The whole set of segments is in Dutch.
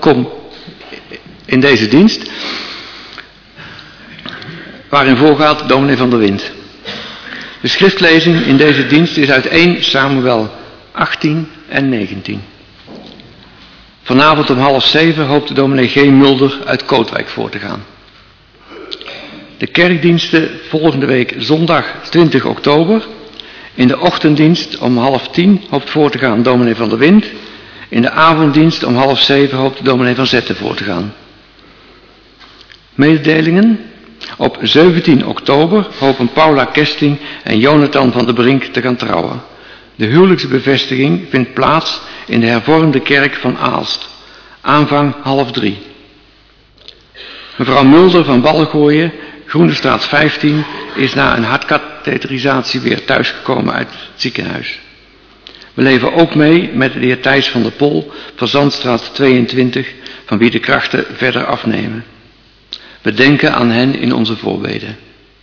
kom in deze dienst, waarin voorgaat dominee van der Wind. De schriftlezing in deze dienst is uit 1 Samuel 18 en 19. Vanavond om 6:30 hoopt de dominee G. Mulder uit Kootwijk voor te gaan. De kerkdiensten volgende week zondag 20 oktober. In de ochtenddienst om 9:30 hoopt voor te gaan dominee van der Wind. In de avonddienst om 6:30 hoopt de dominee van Zetten voor te gaan. Mededelingen. Op 17 oktober hopen Paula Kesting en Jonathan van der Brink te gaan trouwen. De huwelijksbevestiging vindt plaats in de hervormde kerk van Aalst. Aanvang 2:30. Mevrouw Mulder van Wallegooien, Groenestraat 15, is na een hartkatheterisatie weer thuisgekomen uit het ziekenhuis. We leven ook mee met de heer Thijs van der Pol van Zandstraat 22, van wie de krachten verder afnemen. We denken aan hen in onze voorbeden.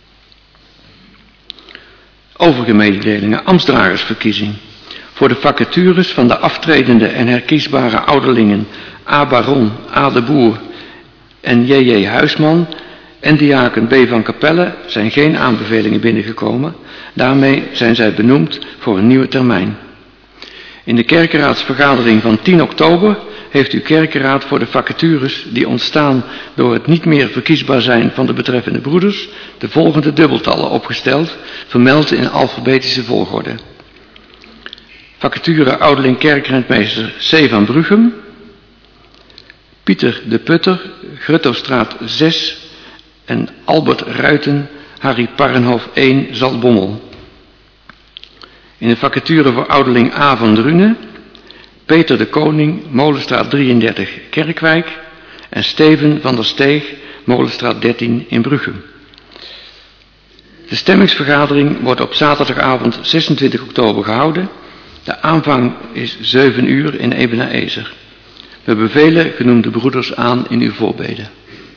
Overige mededelingen. Ambtsdragersverkiezing. Voor de vacatures van de aftredende en herkiesbare ouderlingen A. Baron, A. de Boer en J.J. Huisman en diaken B. van Capelle zijn geen aanbevelingen binnengekomen. Daarmee zijn zij benoemd voor een nieuwe termijn. In de kerkenraadsvergadering van 10 oktober heeft uw kerkenraad voor de vacatures die ontstaan door het niet meer verkiesbaar zijn van de betreffende broeders de volgende dubbeltallen opgesteld, vermeld in alfabetische volgorde. Vacature ouderling kerkrentmeester C. van Bruchem, Pieter de Putter, Gruttostraat 6 en Albert Ruiten, Harry Parrenhof 1, Zaltbommel. In de vacature voor ouderling A. van Drunen, Peter de Koning, Molenstraat 33, Kerkwijk en Steven van der Steeg, Molenstraat 13 in Bruchem. De stemmingsvergadering wordt op zaterdagavond 26 oktober gehouden. De aanvang is 7 uur in Ebenezer. We bevelen genoemde broeders aan in uw voorbeden.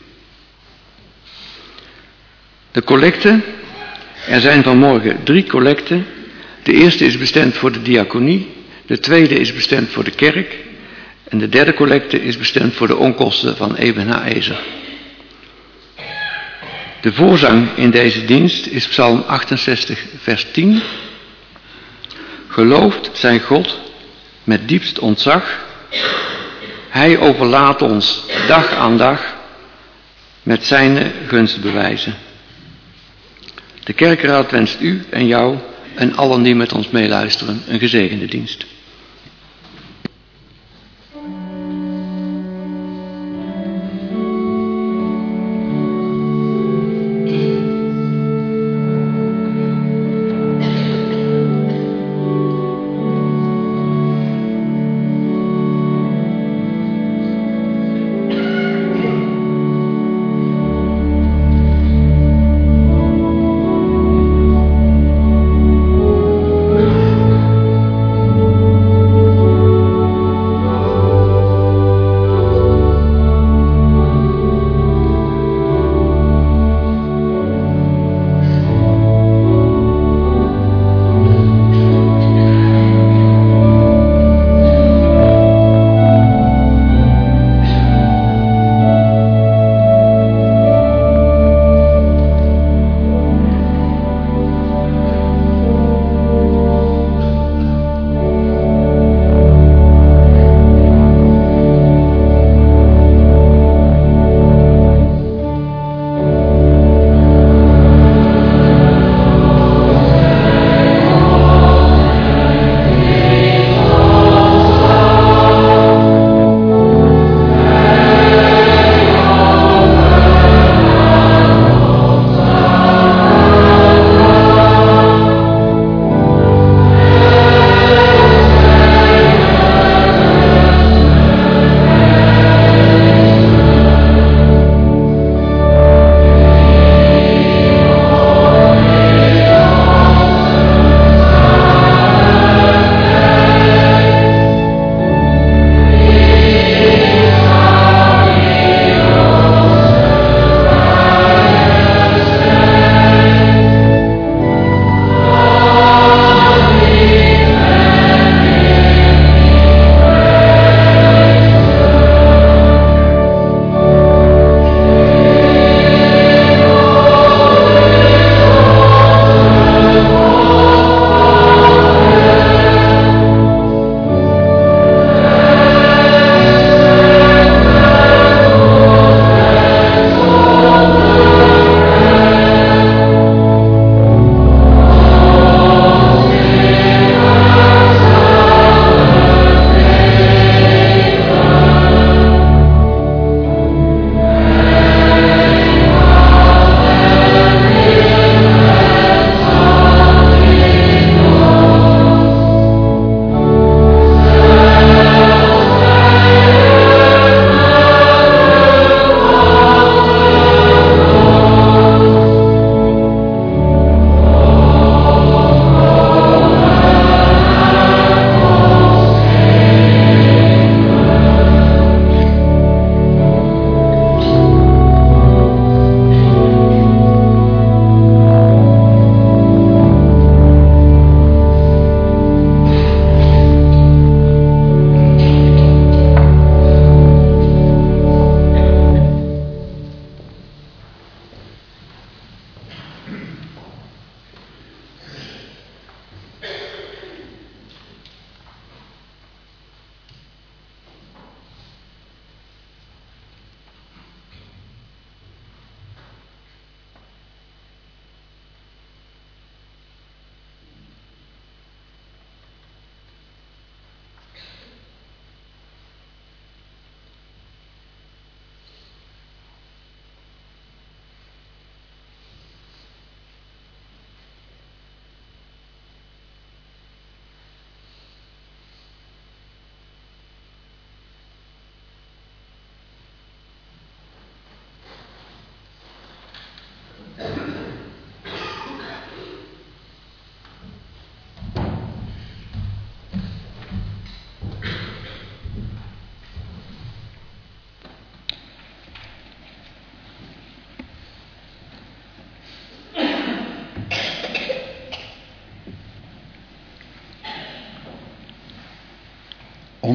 De collecten. Er zijn vanmorgen 3 collecten. De eerste is bestemd voor de diaconie. De tweede is bestemd voor de kerk. En de derde collecte is bestemd voor de onkosten van Ebenezer. De voorzang in deze dienst is Psalm 68, vers 10. Geloofd zij God met diepst ontzag. Hij overlaat ons dag aan dag met zijn gunstbewijzen. De kerkenraad wenst u en jou en allen die met ons meeluisteren een gezegende dienst.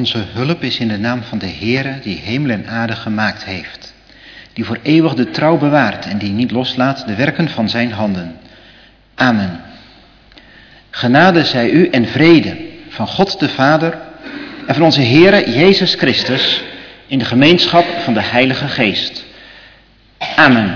Onze hulp is in de naam van de Heere die hemel en aarde gemaakt heeft, die voor eeuwig de trouw bewaart en die niet loslaat de werken van zijn handen. Amen. Genade zij u en vrede van God de Vader en van onze Heere Jezus Christus in de gemeenschap van de Heilige Geest. Amen.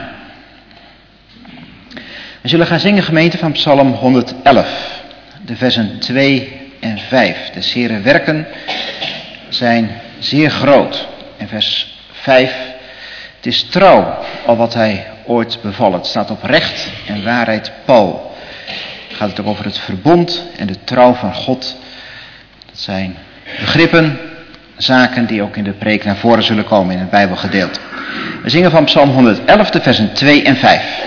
We zullen gaan zingen, gemeente, van Psalm 111, de versen 2 en 5. De Heere werken zijn zeer groot. En vers 5, het is trouw al wat hij ooit beval. Het staat op recht en waarheid pal. Gaat het ook over het verbond en de trouw van God. Dat zijn begrippen, zaken die ook in de preek naar voren zullen komen in het Bijbelgedeelte. We zingen van Psalm 111, de versen 2 en 5.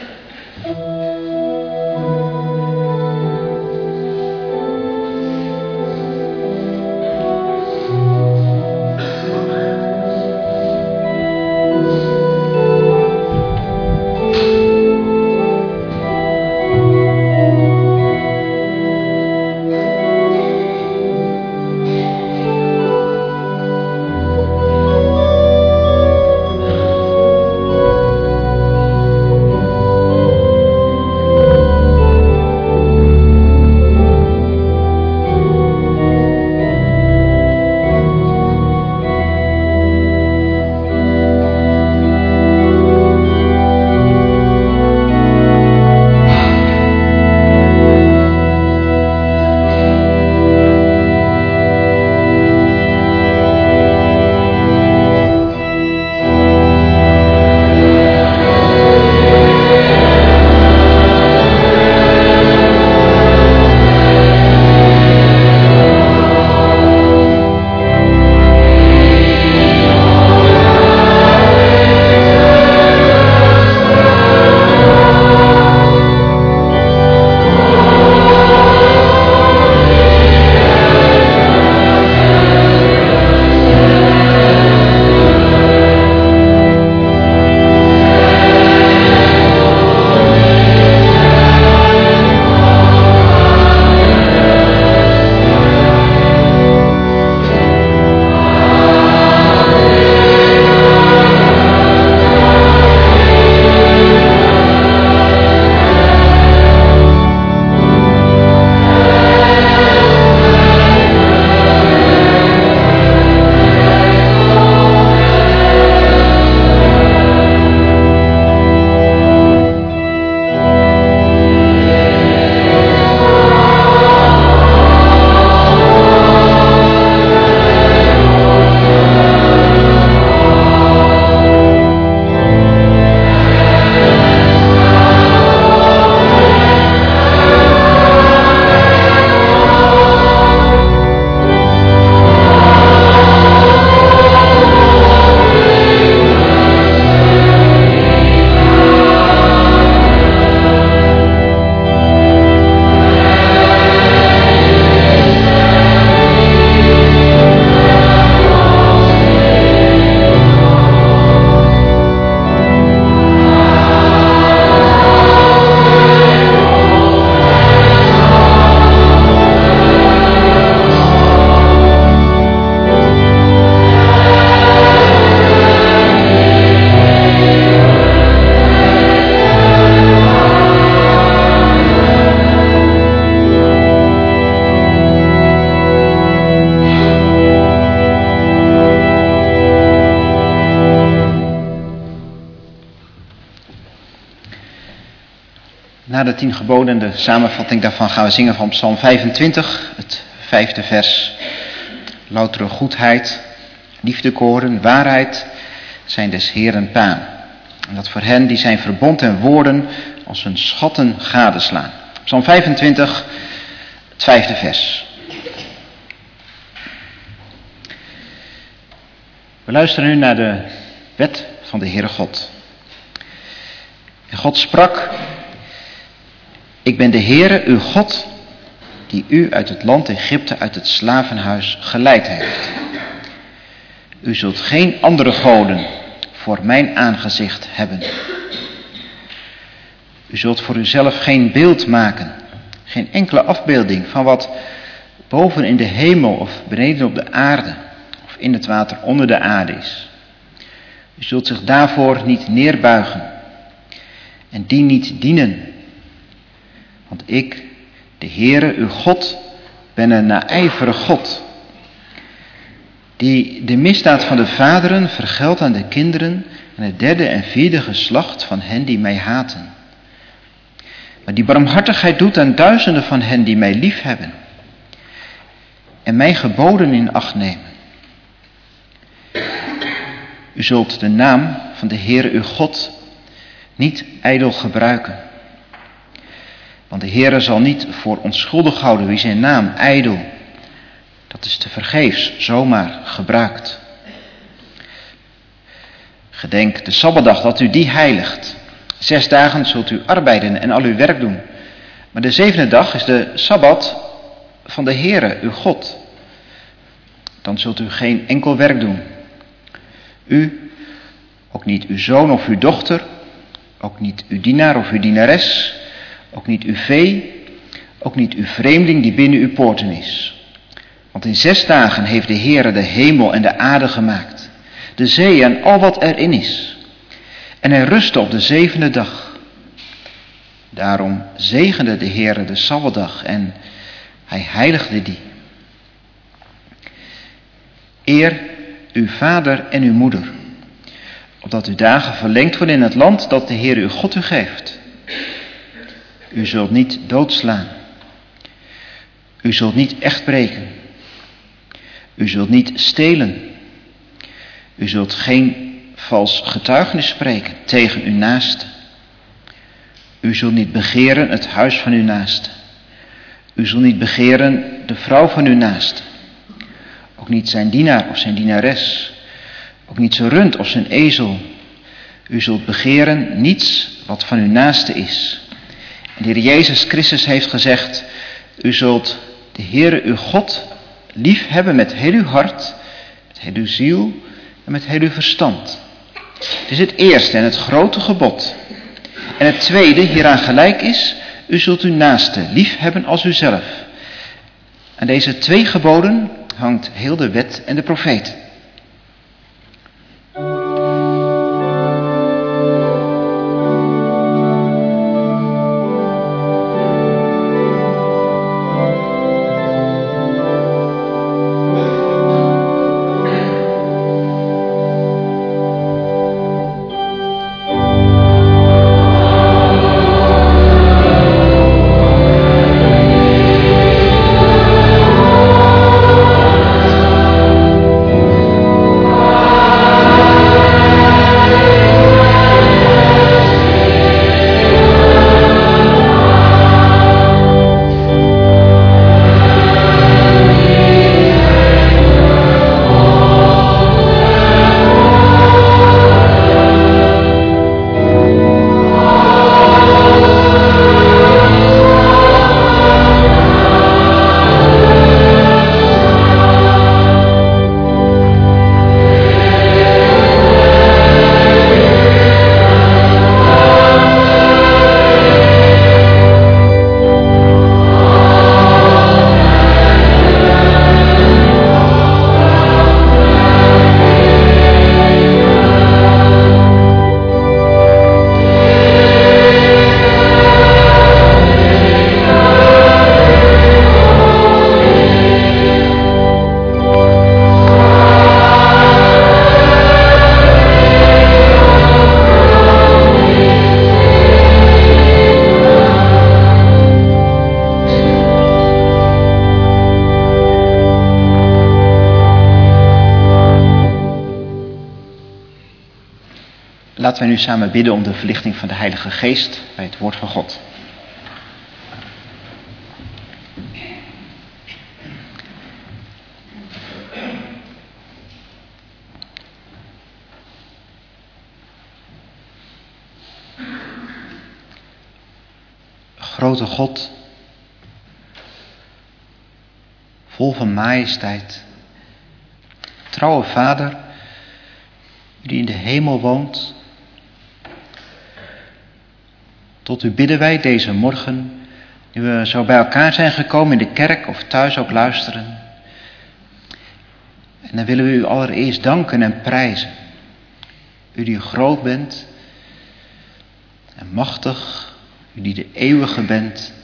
Na de 10 geboden, de samenvatting daarvan, gaan we zingen van Psalm 25, het 5e vers. Loutere goedheid, liefdekoren, waarheid zijn des Heeren paan. En dat voor hen die zijn verbond en woorden als hun schatten gadeslaan. Psalm 25, het 5e vers. We luisteren nu naar de wet van de Heere God. En God sprak: Ik ben de Heere, uw God, die u uit het land Egypte, uit het slavenhuis geleid heeft. U zult geen andere goden voor mijn aangezicht hebben. U zult voor uzelf geen beeld maken, geen enkele afbeelding van wat boven in de hemel of beneden op de aarde of in het water onder de aarde is. U zult zich daarvoor niet neerbuigen en die niet dienen. Want ik, de Heere, uw God, ben een naijverig God, die de misdaad van de vaderen vergeldt aan de kinderen en het derde en vierde geslacht van hen die mij haten. Maar die barmhartigheid doet aan duizenden van hen die mij liefhebben en mijn geboden in acht nemen. U zult de naam van de Heere uw God niet ijdel gebruiken. Want de Heere zal niet voor onschuldig houden wie zijn naam ijdel, dat is te vergeefs, zomaar gebruikt. Gedenk de Sabbatdag dat u die heiligt. 6 dagen zult u arbeiden en al uw werk doen. Maar de 7e dag is de Sabbat van de Heere uw God. Dan zult u geen enkel werk doen. U, ook niet uw zoon of uw dochter, ook niet uw dienaar of uw dienares, ook niet uw vee, ook niet uw vreemdeling die binnen uw poorten is. Want in 6 dagen heeft de Heere de hemel en de aarde gemaakt, de zee en al wat erin is. En hij rustte op de 7e dag. Daarom zegende de Heere de Sabbatdag en hij heiligde die. Eer uw vader en uw moeder, opdat uw dagen verlengd worden in het land dat de Heere uw God u geeft. U zult niet doodslaan. U zult niet echt breken. U zult niet stelen. U zult geen vals getuigenis spreken tegen uw naaste. U zult niet begeren het huis van uw naaste. U zult niet begeren de vrouw van uw naaste. Ook niet zijn dienaar of zijn dienares. Ook niet zijn rund of zijn ezel. U zult begeren niets wat van uw naaste is. En de Heer Jezus Christus heeft gezegd, u zult de Heere uw God lief hebben met heel uw hart, met heel uw ziel en met heel uw verstand. Het is het eerste en het grote gebod. En het tweede hieraan gelijk is, u zult uw naaste lief hebben als uzelf. Aan deze 2 geboden hangt heel de wet en de profeten. Laten wij nu samen bidden om de verlichting van de Heilige Geest bij het woord van God. Grote God, vol van majesteit, trouwe Vader, die in de hemel woont, tot u bidden wij deze morgen Nu we zo bij elkaar zijn gekomen in de kerk of thuis ook luisteren. En dan willen we u allereerst danken en prijzen. U die groot bent en machtig, u die de eeuwige bent.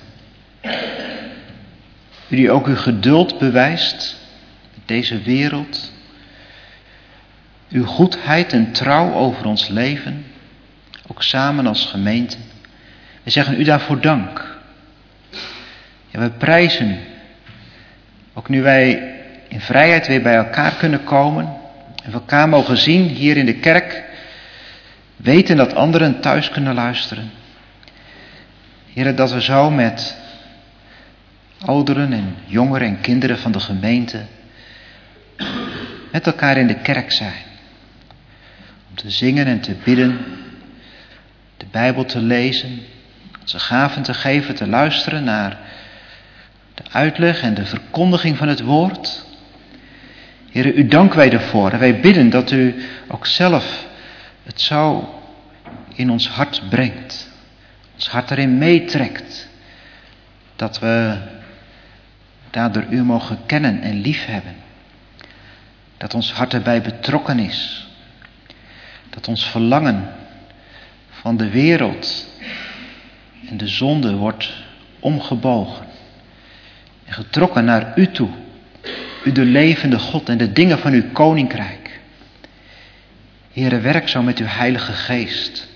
U die ook uw geduld bewijst met deze wereld. Uw goedheid en trouw over ons leven, ook samen als gemeente. We zeggen u daarvoor dank. Ja, we prijzen u. Ook nu wij in vrijheid weer bij elkaar kunnen komen en elkaar mogen zien hier in de kerk, weten dat anderen thuis kunnen luisteren. Heere, dat we zo met ouderen en jongeren en kinderen van de gemeente met elkaar in de kerk zijn. Om te zingen en te bidden, de Bijbel te lezen, onze gaven te geven, te luisteren naar de uitleg en de verkondiging van het woord. Heere, u danken wij ervoor. En wij bidden dat u ook zelf het zo in ons hart brengt. Ons hart erin meetrekt. Dat we daardoor u mogen kennen en liefhebben. Dat ons hart erbij betrokken is. Dat ons verlangen van de wereld en de zonde wordt omgebogen. En getrokken naar u toe. U de levende God en de dingen van uw koninkrijk. Heere, werk zo met uw heilige geest.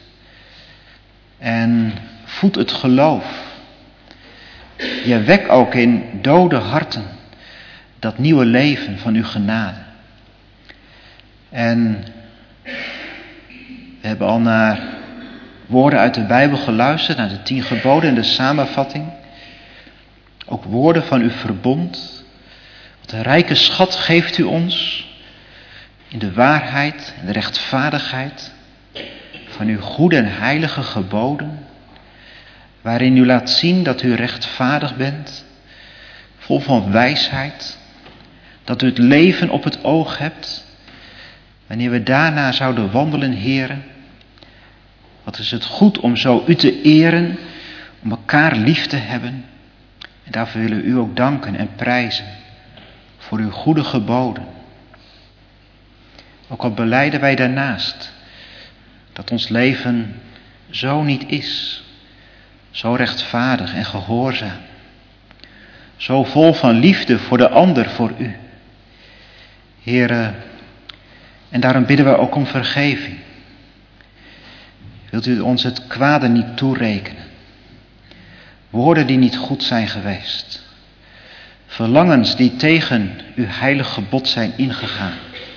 En voed het geloof. Je wek ook in dode harten dat nieuwe leven van uw genade. En we hebben al naar woorden uit de Bijbel geluisterd, naar de 10 geboden en de samenvatting. Ook woorden van uw verbond. Wat een rijke schat geeft u ons in de waarheid en de rechtvaardigheid van uw goede en heilige geboden, waarin u laat zien dat u rechtvaardig bent, vol van wijsheid, dat u het leven op het oog hebt, wanneer we daarna zouden wandelen, Heere. Wat is het goed om zo u te eren, om elkaar lief te hebben. En daarvoor willen we u ook danken en prijzen voor uw goede geboden. Ook al belijden wij daarnaast dat ons leven zo niet is, zo rechtvaardig en gehoorzaam, zo vol van liefde voor de ander, voor u. Heere, en daarom bidden we ook om vergeving. Wilt u ons het kwade niet toerekenen? Woorden die niet goed zijn geweest. Verlangens die tegen uw heilig gebod zijn ingegaan.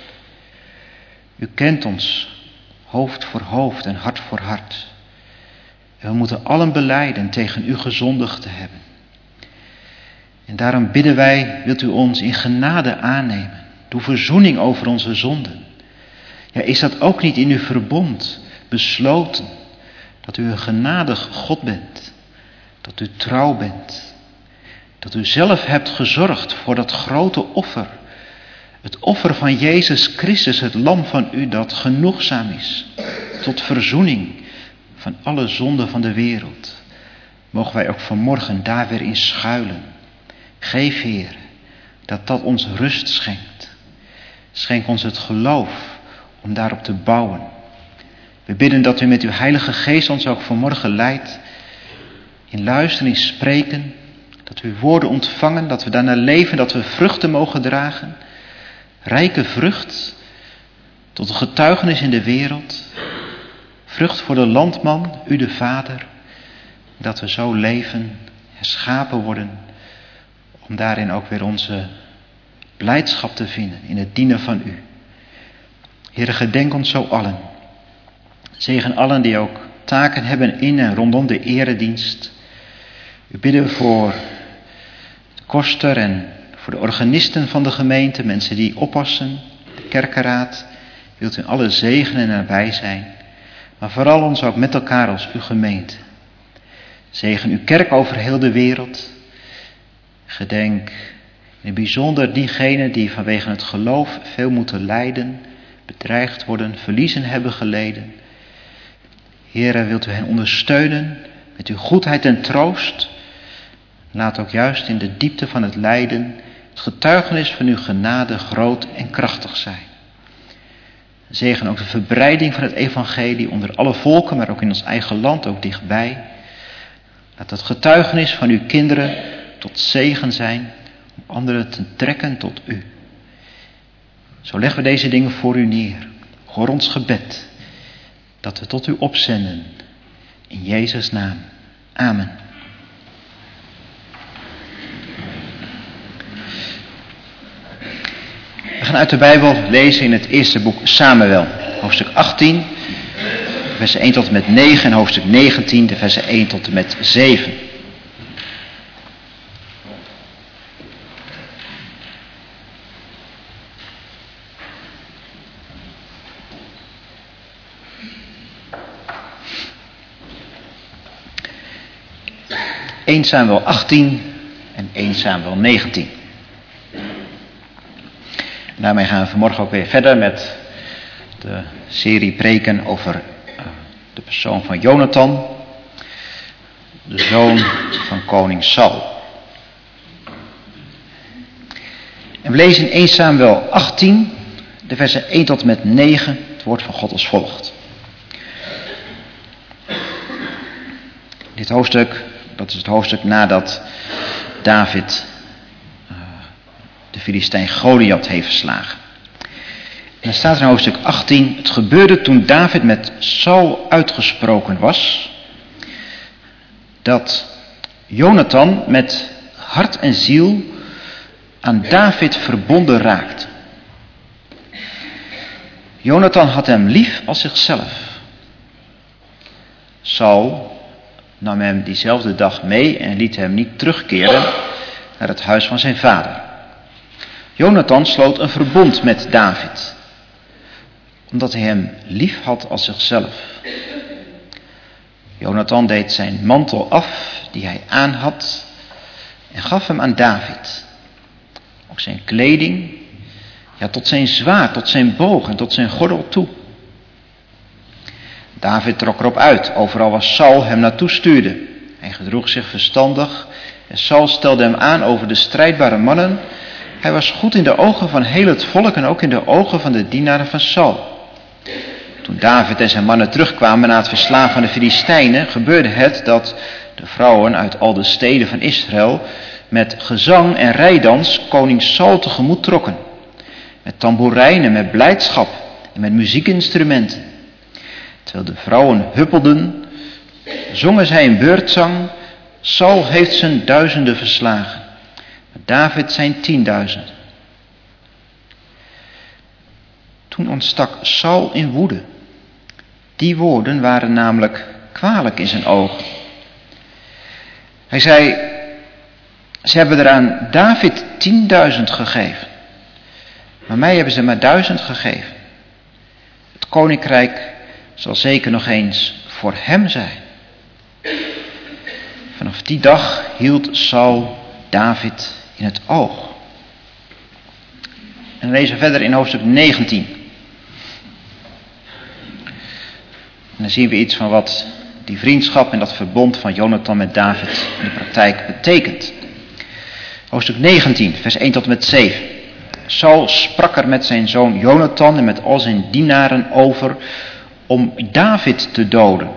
U kent ons hoofd voor hoofd en hart voor hart. En we moeten allen belijden tegen u gezondigd te hebben. En daarom bidden wij, wilt u ons in genade aannemen. Doe verzoening over onze zonden. Ja, is dat ook niet in uw verbond besloten? Dat u een genadig God bent. Dat u trouw bent. Dat u zelf hebt gezorgd voor dat grote offer. Het offer van Jezus Christus, het lam van u dat genoegzaam is. Tot verzoening van alle zonden van de wereld. Mogen wij ook vanmorgen daar weer in schuilen. Geef, Heer, dat ons rust schenkt. Schenk ons het geloof om daarop te bouwen. We bidden dat u met uw heilige geest ons ook vanmorgen leidt. In luisteren, in spreken. Dat we uw woorden ontvangen, dat we daarna leven, dat we vruchten mogen dragen. Rijke vrucht tot een getuigenis in de wereld. Vrucht voor de landman, u de Vader. Dat we zo leven, herschapen worden. Om daarin ook weer onze blijdschap te vinden in het dienen van u. Heere, gedenk ons zo allen. Zegen allen die ook taken hebben in en rondom de eredienst. U bidden voor de koster en voor de organisten van de gemeente, mensen die oppassen, de kerkenraad. Wilt u alle zegenen en nabij zijn. Maar vooral ons ook met elkaar als uw gemeente. Zegen uw kerk over heel de wereld. Gedenk in het bijzonder diegenen die vanwege het geloof veel moeten lijden, bedreigd worden, verliezen hebben geleden. Heere, wilt u hen ondersteunen met uw goedheid en troost. Laat ook juist in de diepte van het lijden het getuigenis van uw genade groot en krachtig zijn. Zegen ook de verbreiding van het evangelie onder alle volken, maar ook in ons eigen land, ook dichtbij. Laat het getuigenis van uw kinderen tot zegen zijn, om anderen te trekken tot u. Zo leggen we deze dingen voor u neer. Hoor ons gebed, dat we tot u opzenden. In Jezus' naam. Amen. We gaan uit de Bijbel lezen in het eerste boek Samuel, hoofdstuk 18, versen 1 tot en met 9 en hoofdstuk 19, de versen 1 tot en met 7. (1 Samuel 18 en 1 Samuel 19). En daarmee gaan we vanmorgen ook weer verder met de serie preken over de persoon van Jonathan, de zoon van koning Saul. En we lezen in 1 Samuel 18, de versen 1 tot en met 9, het woord van God als volgt. Dit hoofdstuk, dat is het hoofdstuk nadat David de Filistijn Goliath heeft verslagen. En dan staat er in hoofdstuk 18, het gebeurde toen David met Saul uitgesproken was, dat Jonathan met hart en ziel aan David verbonden raakte. Jonathan had hem lief als zichzelf. Saul nam hem diezelfde dag mee en liet hem niet terugkeren naar het huis van zijn vader. Jonathan sloot een verbond met David, omdat hij hem lief had als zichzelf. Jonathan deed zijn mantel af die hij aan had en gaf hem aan David. Ook zijn kleding, ja, tot zijn zwaard, tot zijn boog en tot zijn gordel toe. David trok erop uit, overal waar Saul hem naartoe stuurde. Hij gedroeg zich verstandig en Saul stelde hem aan over de strijdbare mannen. Hij was goed in de ogen van heel het volk en ook in de ogen van de dienaren van Saul. Toen David en zijn mannen terugkwamen na het verslaan van de Filistijnen, gebeurde het dat de vrouwen uit al de steden van Israël met gezang en rijdans koning Saul tegemoet trokken. Met tamboerijnen, met blijdschap en met muziekinstrumenten. Terwijl de vrouwen huppelden, zongen zij een beurtzang. Saul heeft zijn 1000 verslagen, maar David zijn 10.000. Toen ontstak Saul in woede. Die woorden waren namelijk kwalijk in zijn ogen. Hij zei, ze hebben er aan David 10.000 gegeven, maar mij hebben ze maar 1000 gegeven. Het koninkrijk zal zeker nog eens voor hem zijn. Vanaf die dag hield Saul David in het oog. En we lezen verder in hoofdstuk 19. En dan zien we iets van wat die vriendschap en dat verbond van Jonathan met David in de praktijk betekent. Hoofdstuk 19, vers 1 tot en met 7. Saul sprak er met zijn zoon Jonathan en met al zijn dienaren over om David te doden.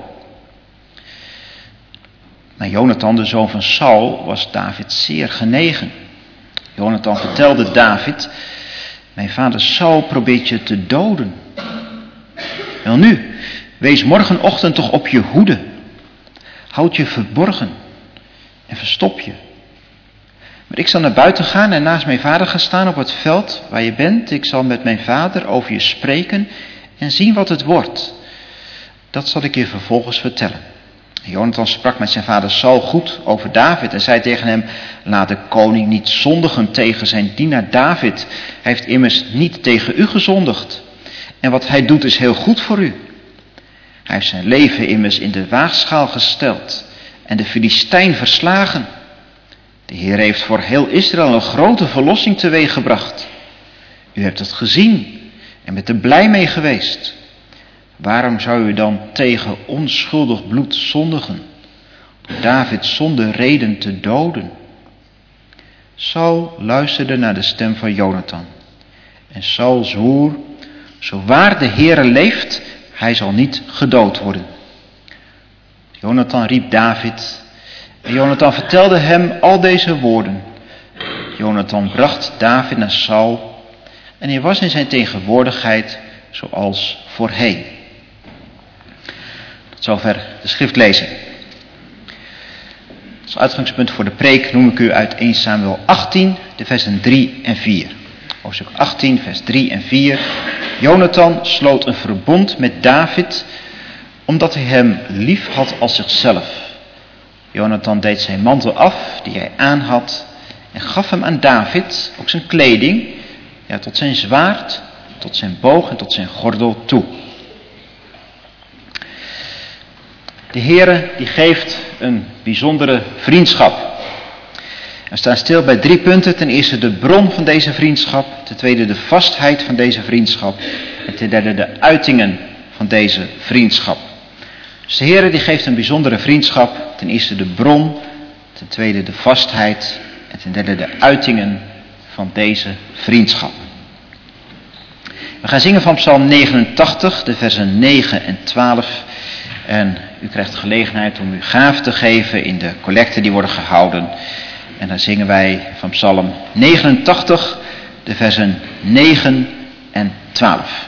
Maar Jonathan, de zoon van Saul, was David zeer genegen. Jonathan vertelde David, mijn vader Saul probeert je te doden. Welnu, wees morgenochtend toch op je hoede. Houd je verborgen en verstop je. Maar ik zal naar buiten gaan en naast mijn vader gaan staan op het veld waar je bent. Ik zal met mijn vader over je spreken en zien wat het wordt. Dat zal ik je vervolgens vertellen. Jonathan sprak met zijn vader Saul goed over David en zei tegen hem, laat de koning niet zondigen tegen zijn dienaar David. Hij heeft immers niet tegen u gezondigd. En wat hij doet is heel goed voor u. Hij heeft zijn leven immers in de waagschaal gesteld en de Filistijn verslagen. De Heer heeft voor heel Israël een grote verlossing teweeggebracht. U hebt het gezien en bent er blij mee geweest. Waarom zou u dan tegen onschuldig bloed zondigen, door David zonder reden te doden? Saul luisterde naar de stem van Jonathan. En Saul zwoer: zo waar de Heere leeft, hij zal niet gedood worden. Jonathan riep David en Jonathan vertelde hem al deze woorden. Jonathan bracht David naar Saul en hij was in zijn tegenwoordigheid zoals voorheen. Tot zover de schriftlezing. Als uitgangspunt voor de preek noem ik u uit 1 Samuel 18, de versen 3 en 4. Hoofdstuk 18, vers 3 en 4. Jonathan sloot een verbond met David, omdat hij hem lief had als zichzelf. Jonathan deed zijn mantel af, die hij aan had, en gaf hem aan David, ook zijn kleding, ja, tot zijn zwaard, tot zijn boog en tot zijn gordel toe. De Heere die geeft een bijzondere vriendschap. We staan stil bij 3 punten. Ten eerste de bron van deze vriendschap. Ten tweede de vastheid van deze vriendschap. En ten derde de uitingen van deze vriendschap. Dus de Heere die geeft een bijzondere vriendschap. Ten eerste de bron. Ten tweede de vastheid. En ten derde de uitingen van deze vriendschap. We gaan zingen van Psalm 89, de versen 9 en 12. En u krijgt gelegenheid om uw gave te geven in de collecten die worden gehouden. En dan zingen wij van Psalm 89, de versen 9 en 12.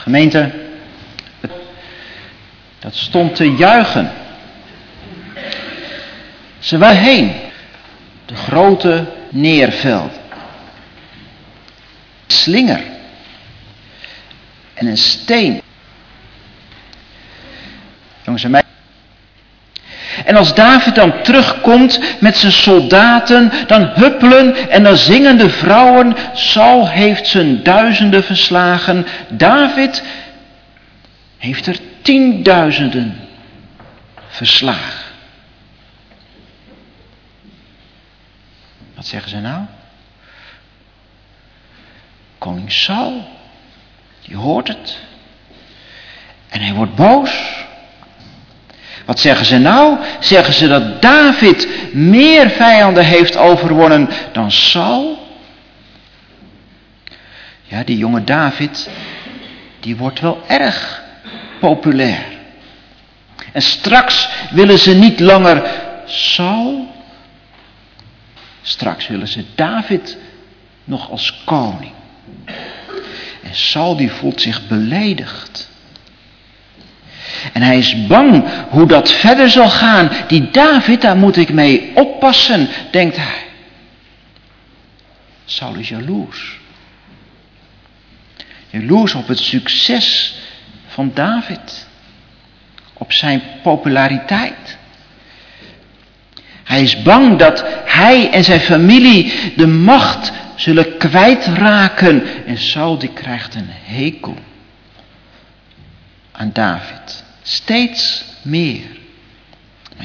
Gemeente, dat stond te juichen. Ze waren heen. De grote neerveld. Slinger. En een steen. Jongens en meisjes. En als David dan terugkomt met zijn soldaten, dan huppelen en dan zingen de vrouwen, Saul heeft zijn duizenden verslagen, David heeft er 10.000 verslagen. Wat zeggen ze nou? Koning Saul, die hoort het. En hij wordt boos. Wat zeggen ze nou? Zeggen ze dat David meer vijanden heeft overwonnen dan Saul? Ja, die jonge David, die wordt wel erg populair. En straks willen ze niet langer Saul. Straks willen ze David nog als koning. En Saul die voelt zich beledigd. En hij is bang hoe dat verder zal gaan. Die David, daar moet ik mee oppassen, denkt hij. Saul is jaloers. Jaloers op het succes van David. Op zijn populariteit. Hij is bang dat hij en zijn familie de macht zullen kwijtraken. En Saul die krijgt een hekel aan David. Steeds meer. Maar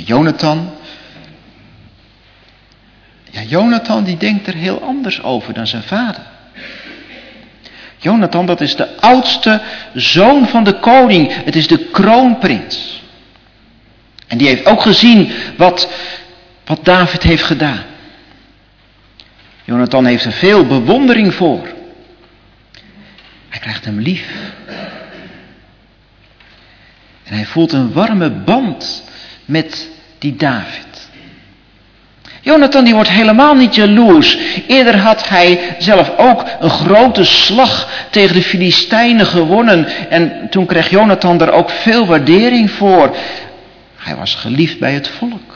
Jonathan die denkt er heel anders over dan zijn vader. Jonathan, dat is de oudste zoon van de koning. Het is de kroonprins. En die heeft ook gezien wat David heeft gedaan. Jonathan heeft er veel bewondering voor. Hij krijgt hem lief. En hij voelt een warme band met die David. Jonathan die wordt helemaal niet jaloers. Eerder had hij zelf ook een grote slag tegen de Filistijnen gewonnen. En toen kreeg Jonathan er ook veel waardering voor. Hij was geliefd bij het volk.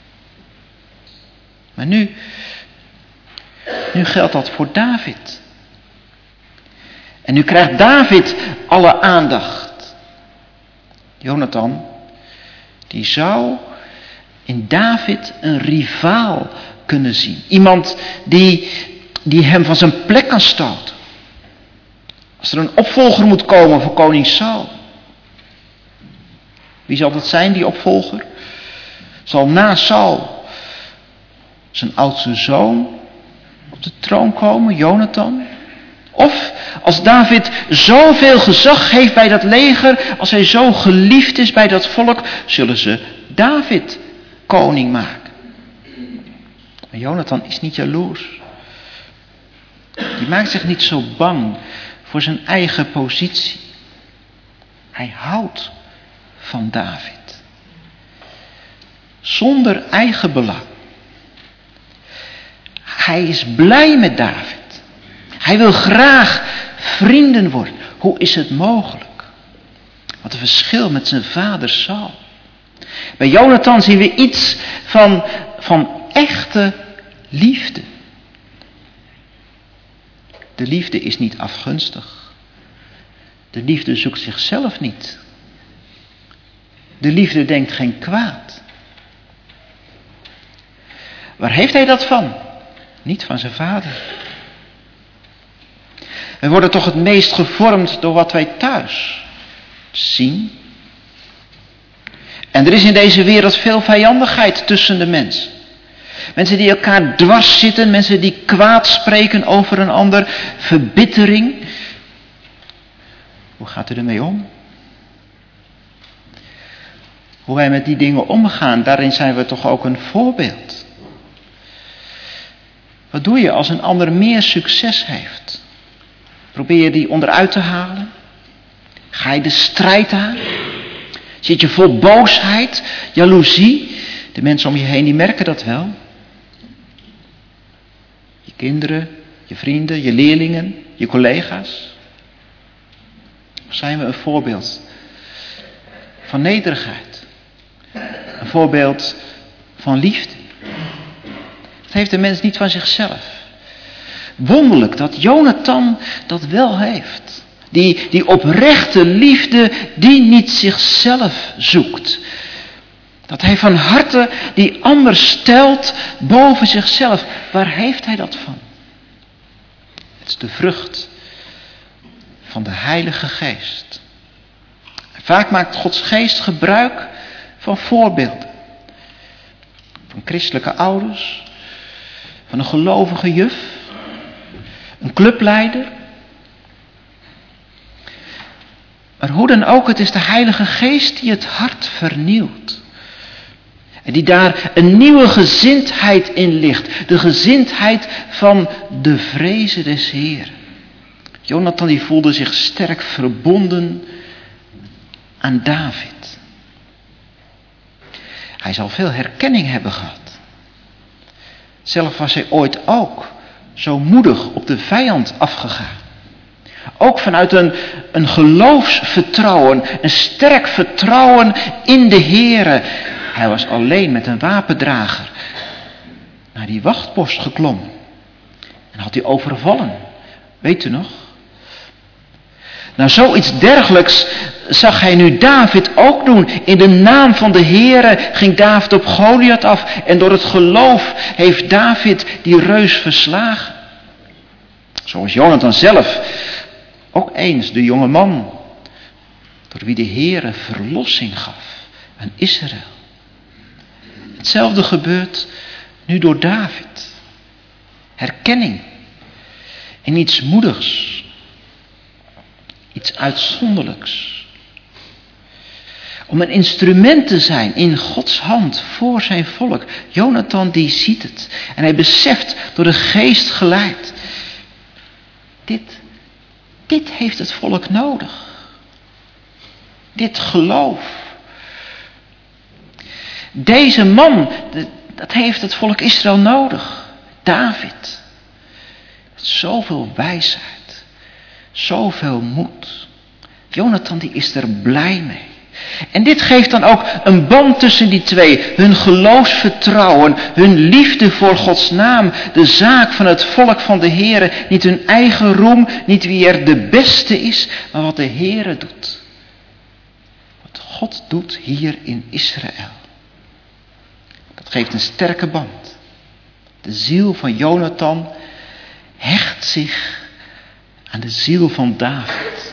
Maar nu geldt dat voor David. En nu krijgt David alle aandacht. Jonathan, die zou in David een rivaal kunnen zien. Iemand die hem van zijn plek kan stoten. Als er een opvolger moet komen voor koning Saul. Wie zal dat zijn, die opvolger? Zal na Saul zijn oudste zoon op de troon komen, Jonathan? Of als David zoveel gezag heeft bij dat leger, als hij zo geliefd is bij dat volk, zullen ze David koning maken. Maar Jonathan is niet jaloers. Die maakt zich niet zo bang voor zijn eigen positie. Hij houdt van David. Zonder eigen belang. Hij is blij met David. Hij wil graag vrienden worden. Hoe is het mogelijk? Wat een verschil met zijn vader Saul. Bij Jonathan zien we iets van echte liefde. De liefde is niet afgunstig. De liefde zoekt zichzelf niet. De liefde denkt geen kwaad. Waar heeft hij dat van? Niet van zijn vader. We worden toch het meest gevormd door wat wij thuis zien. En er is in deze wereld veel vijandigheid tussen de mensen. Mensen die elkaar dwars zitten, mensen die kwaad spreken over een ander, verbittering. Hoe gaat u ermee om? Hoe wij met die dingen omgaan, daarin zijn we toch ook een voorbeeld. Wat doe je als een ander meer succes heeft? Probeer je die onderuit te halen? Ga je de strijd aan? Zit je vol boosheid, jaloezie? De mensen om je heen die merken dat wel. Je kinderen, je vrienden, je leerlingen, je collega's. Zijn we een voorbeeld van nederigheid? Een voorbeeld van liefde? Dat heeft de mens niet van zichzelf. Wonderlijk dat Jonathan dat wel heeft. Die oprechte liefde die niet zichzelf zoekt. Dat hij van harte die ander stelt boven zichzelf. Waar heeft hij dat van? Het is de vrucht van de Heilige Geest. Vaak maakt Gods Geest gebruik van voorbeelden. Van christelijke ouders. Van een gelovige juf. Een clubleider. Maar hoe dan ook, het is de Heilige Geest die het hart vernieuwt. En die daar een nieuwe gezindheid in ligt. De gezindheid van de vrezen des Heeren. Jonathan die voelde zich sterk verbonden aan David. Hij zal veel herkenning hebben gehad. Zelf was hij ooit ook zo moedig op de vijand afgegaan. Ook vanuit een geloofsvertrouwen, een sterk vertrouwen in de Heere. Hij was alleen met een wapendrager naar die wachtpost geklommen. En had hij overvallen. Weet u nog? Nou, zoiets dergelijks zag hij nu David ook doen. In de naam van de Heere ging David op Goliath af. En door het geloof heeft David die reus verslagen. Zoals Jonathan zelf. Ook eens de jonge man. Door wie de Heere verlossing gaf aan Israël. Hetzelfde gebeurt nu door David. Herkenning. En iets moedigs. Iets uitzonderlijks. Om een instrument te zijn in Gods hand voor zijn volk. Jonathan die ziet het. En hij beseft door de geest geleid. Dit heeft het volk nodig. Dit geloof. Deze man, dat heeft het volk Israël nodig. David. Met zoveel wijsheid. Zoveel moed. Jonathan die is er blij mee. En dit geeft dan ook een band tussen die twee. Hun geloofsvertrouwen, hun liefde voor Gods naam. De zaak van het volk van de Heere. Niet hun eigen roem, niet wie er de beste is, maar wat de Heere doet. Wat God doet hier in Israël. Dat geeft een sterke band. De ziel van Jonathan hecht zich aan de ziel van David.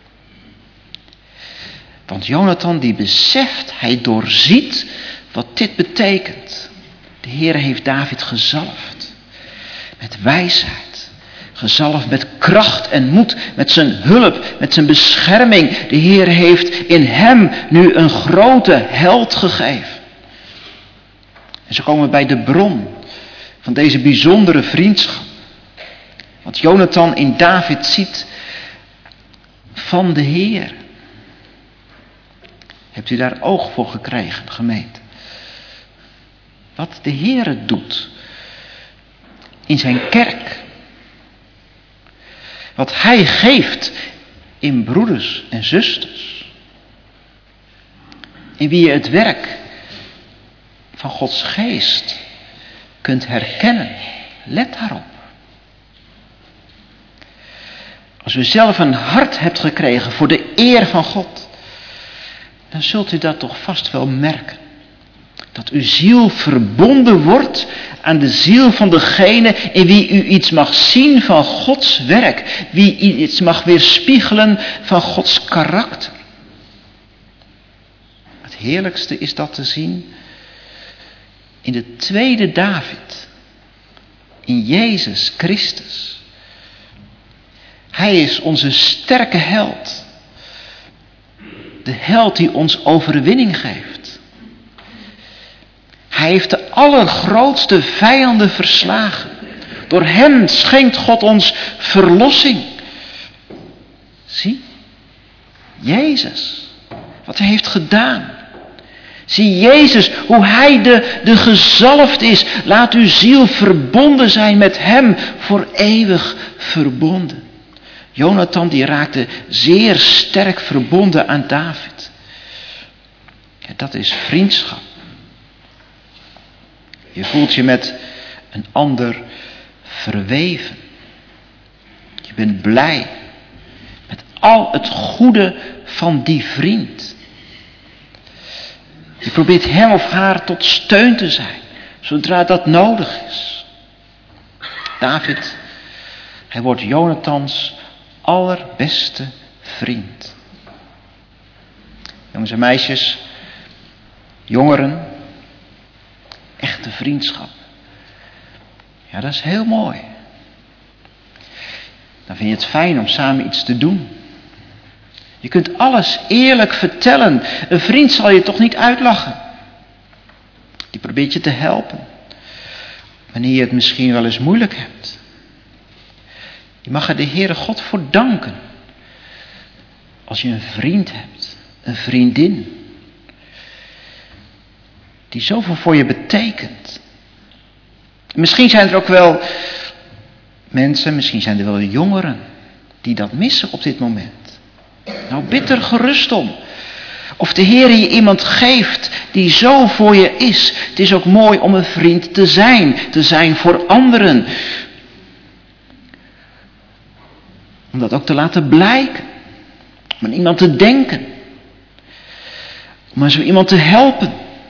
Want Jonathan die beseft, hij doorziet wat dit betekent. De Heer heeft David gezalfd. Met wijsheid. Gezalfd met kracht en moed. Met zijn hulp, met zijn bescherming. De Heer heeft in hem nu een grote held gegeven. En zo komen we bij de bron van deze bijzondere vriendschap. Wat Jonathan in David ziet van de Heer. Hebt u daar oog voor gekregen, gemeente? Wat de Heer doet in zijn kerk. Wat hij geeft in broeders en zusters. In wie je het werk van Gods geest kunt herkennen. Let daarop. Als u zelf een hart hebt gekregen voor de eer van God, dan zult u dat toch vast wel merken. Dat uw ziel verbonden wordt aan de ziel van degene in wie u iets mag zien van Gods werk. Wie iets mag weerspiegelen van Gods karakter. Het heerlijkste is dat te zien in de tweede David. In Jezus Christus. Hij is onze sterke held. De held die ons overwinning geeft. Hij heeft de allergrootste vijanden verslagen. Door hem schenkt God ons verlossing. Zie, Jezus, wat hij heeft gedaan. Zie Jezus, hoe hij de gezalfd is. Laat uw ziel verbonden zijn met hem, voor eeuwig verbonden. Jonathan die raakte zeer sterk verbonden aan David. Ja, dat is vriendschap. Je voelt je met een ander verweven. Je bent blij met al het goede van die vriend. Je probeert hem of haar tot steun te zijn, zodra dat nodig is. David, hij wordt Jonathans allerbeste vriend. Jongens en meisjes, jongeren, echte vriendschap. Ja, dat is heel mooi. Dan vind je het fijn om samen iets te doen. Je kunt alles eerlijk vertellen. Een vriend zal je toch niet uitlachen. Die probeert je te helpen. Wanneer je het misschien wel eens moeilijk hebt. Je mag er de Heere God voor danken. Als je een vriend hebt. Een vriendin. Die zoveel voor je betekent. Misschien zijn er ook wel mensen, misschien zijn er wel jongeren die dat missen op dit moment. Nou, bid er gerust om. Of de Heer je iemand geeft die zo voor je is. Het is ook mooi om een vriend te zijn voor anderen. Om dat ook te laten blijken. Om aan iemand te denken. Om aan zo iemand te helpen.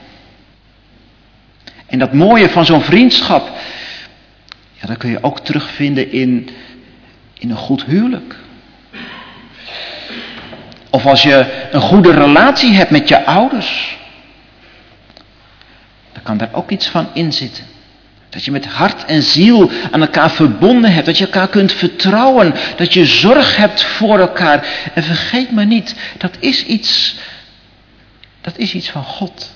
En dat mooie van zo'n vriendschap, ja, dat kun je ook terugvinden in een goed huwelijk. Of als je een goede relatie hebt met je ouders, dan kan daar ook iets van in zitten. Dat je met hart en ziel aan elkaar verbonden hebt, dat je elkaar kunt vertrouwen, dat je zorg hebt voor elkaar. En vergeet maar niet, dat is iets van God.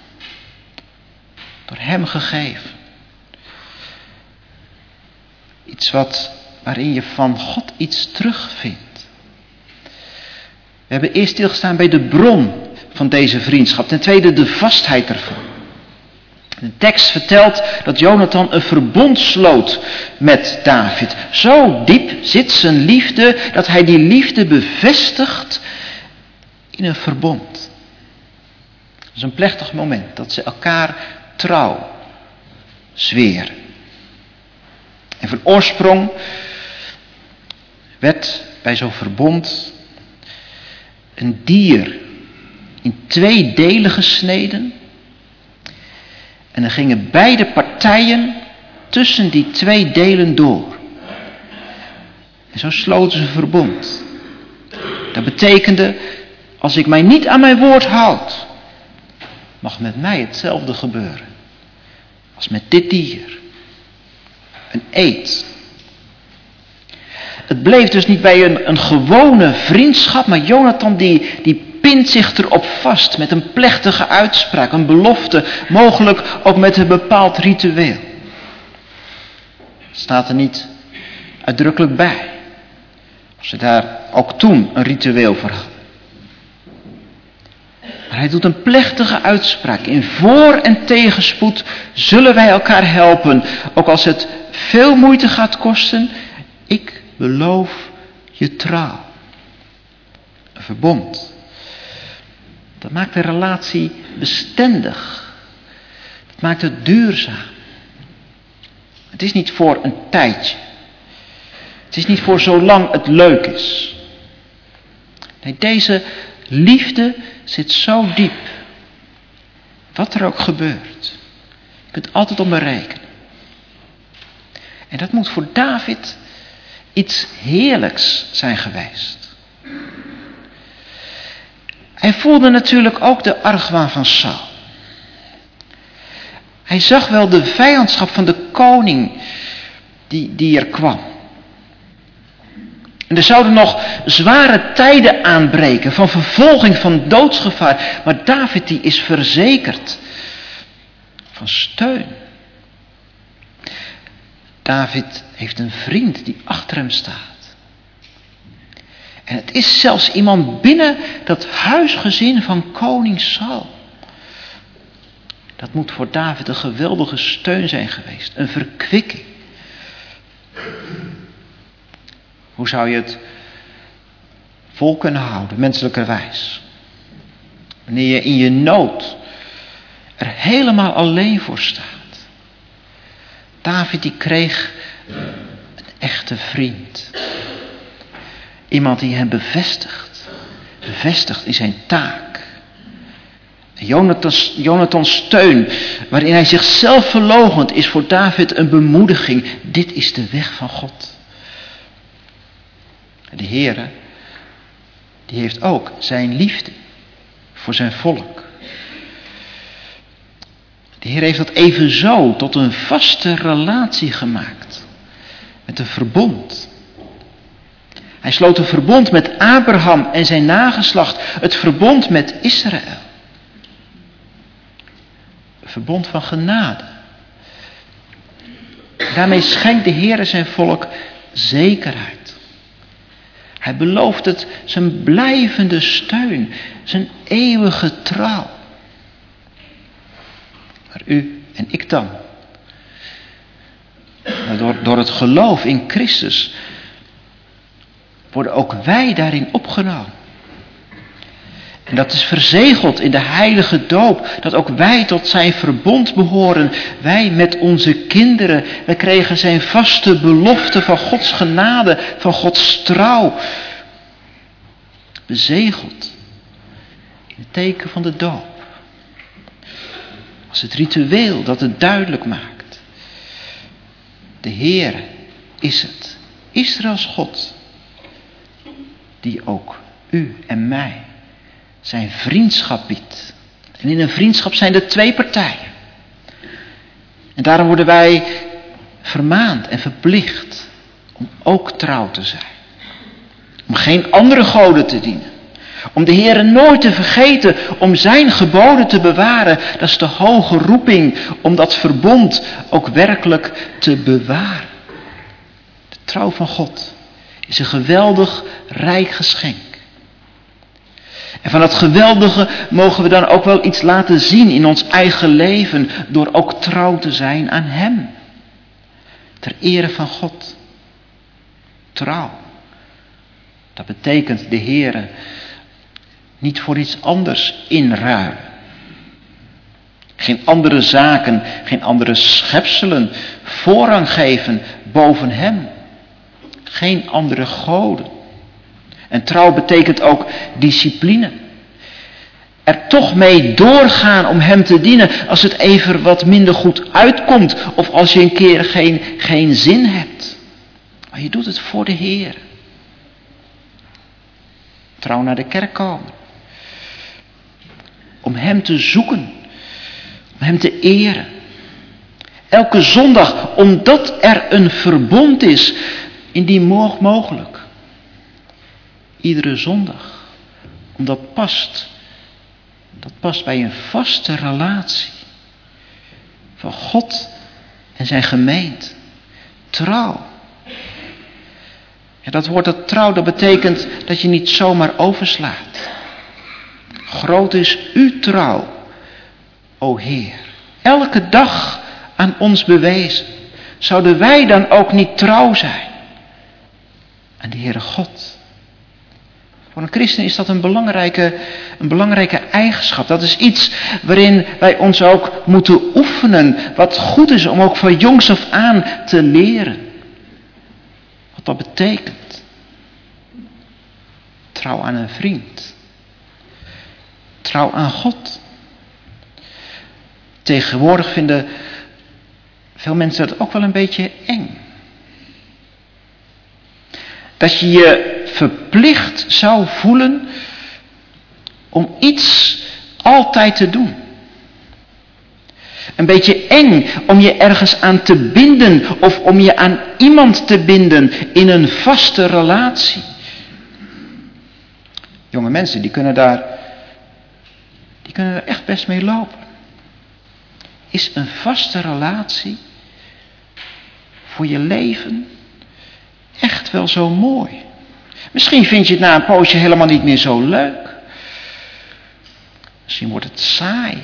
Door hem gegeven. Iets waarin je van God iets terugvindt. We hebben eerst stilgestaan bij de bron van deze vriendschap. Ten tweede de vastheid ervan. De tekst vertelt dat Jonathan een verbond sloot met David. Zo diep zit zijn liefde dat hij die liefde bevestigt in een verbond. Dat is een plechtig moment dat ze elkaar trouw zweren. En van oorsprong werd bij zo'n verbond een dier in 2 delen gesneden. En dan gingen beide partijen tussen die 2 delen door. En zo sloten ze een verbond. Dat betekende, als ik mij niet aan mijn woord houd, mag met mij hetzelfde gebeuren als met dit dier. Een eed. Het bleef dus niet bij een gewone vriendschap, maar Jonathan die pint zich erop vast met een plechtige uitspraak, een belofte, mogelijk ook met een bepaald ritueel. Staat er niet uitdrukkelijk bij. Als ze daar ook toen een ritueel voor hadden. Maar hij doet een plechtige uitspraak. In voor- en tegenspoed zullen wij elkaar helpen. Ook als het veel moeite gaat kosten. Ik beloof je trouw. Een verbond. Dat maakt de relatie bestendig. Dat maakt het duurzaam. Het is niet voor een tijdje. Het is niet voor zolang het leuk is. Nee, deze liefde zit zo diep. Wat er ook gebeurt. Je kunt altijd op me rekenen. En dat moet voor David iets heerlijks zijn geweest. Hij voelde natuurlijk ook de argwaan van Saul. Hij zag wel de vijandschap van de koning die er kwam. En er zouden nog zware tijden aanbreken van vervolging, van doodsgevaar. Maar David die is verzekerd van steun. David heeft een vriend die achter hem staat. En het is zelfs iemand binnen dat huisgezin van koning Saul. Dat moet voor David een geweldige steun zijn geweest. Een verkwikking. Hoe zou je het vol kunnen houden, menselijkerwijs. Wanneer je in je nood er helemaal alleen voor staat. David die kreeg een echte vriend. Iemand die hem bevestigt in zijn taak. Jonathans steun, waarin hij zichzelf verloochent, is voor David een bemoediging. Dit is de weg van God. De Heere, die heeft ook zijn liefde voor zijn volk. De Heer heeft dat evenzo tot een vaste relatie gemaakt. Met een verbond. Hij sloot een verbond met Abraham en zijn nageslacht. Het verbond met Israël. Een verbond van genade. Daarmee schenkt de Heer zijn volk zekerheid. Hij belooft het zijn blijvende steun. Zijn eeuwige trouw. Maar u en ik dan. Door het geloof in Christus worden ook wij daarin opgenomen. En dat is verzegeld in de heilige doop. Dat ook wij tot zijn verbond behoren. Wij met onze kinderen. Wij kregen zijn vaste belofte van Gods genade. Van Gods trouw. Bezegeld. In het teken van de doop. Als het ritueel dat het duidelijk maakt. De Heere is het. Israëls God. Die ook u en mij zijn vriendschap biedt. En in een vriendschap zijn er twee partijen. En daarom worden wij vermaand en verplicht om ook trouw te zijn. Om geen andere goden te dienen. Om de Heere nooit te vergeten, om zijn geboden te bewaren. Dat is de hoge roeping om dat verbond ook werkelijk te bewaren. De trouw van God is een geweldig rijk geschenk. En van dat geweldige mogen we dan ook wel iets laten zien in ons eigen leven. Door ook trouw te zijn aan hem. Ter ere van God. Trouw. Dat betekent de Heere niet voor iets anders inruilen. Geen andere zaken, geen andere schepselen voorrang geven boven hem. Geen andere goden. En trouw betekent ook discipline. Er toch mee doorgaan om hem te dienen als het even wat minder goed uitkomt. Of als je een keer geen zin hebt. Maar je doet het voor de Heer. Trouw naar de kerk komen. Om hem te zoeken. Om hem te eren. Elke zondag, omdat er een verbond is, indien mogelijk. Iedere zondag. Omdat dat past bij een vaste relatie. Van God en zijn gemeente. Trouw. Ja, dat woord dat trouw, dat betekent dat je niet zomaar overslaat. Groot is uw trouw, o Heer. Elke dag aan ons bewezen. Zouden wij dan ook niet trouw zijn aan de Heere God? Voor een christen is dat een belangrijke eigenschap. Dat is iets waarin wij ons ook moeten oefenen. Wat goed is om ook van jongs af aan te leren. Wat dat betekent. Trouw aan een vriend. Trouw aan God. Tegenwoordig vinden veel mensen dat ook wel een beetje eng. Dat je je verplicht zou voelen om iets altijd te doen. Een beetje eng om je ergens aan te binden of om je aan iemand te binden in een vaste relatie. Jonge mensen die kunnen daar echt best mee lopen. Is een vaste relatie voor je leven echt wel zo mooi? Misschien vind je het na een poosje helemaal niet meer zo leuk. Misschien wordt het saai.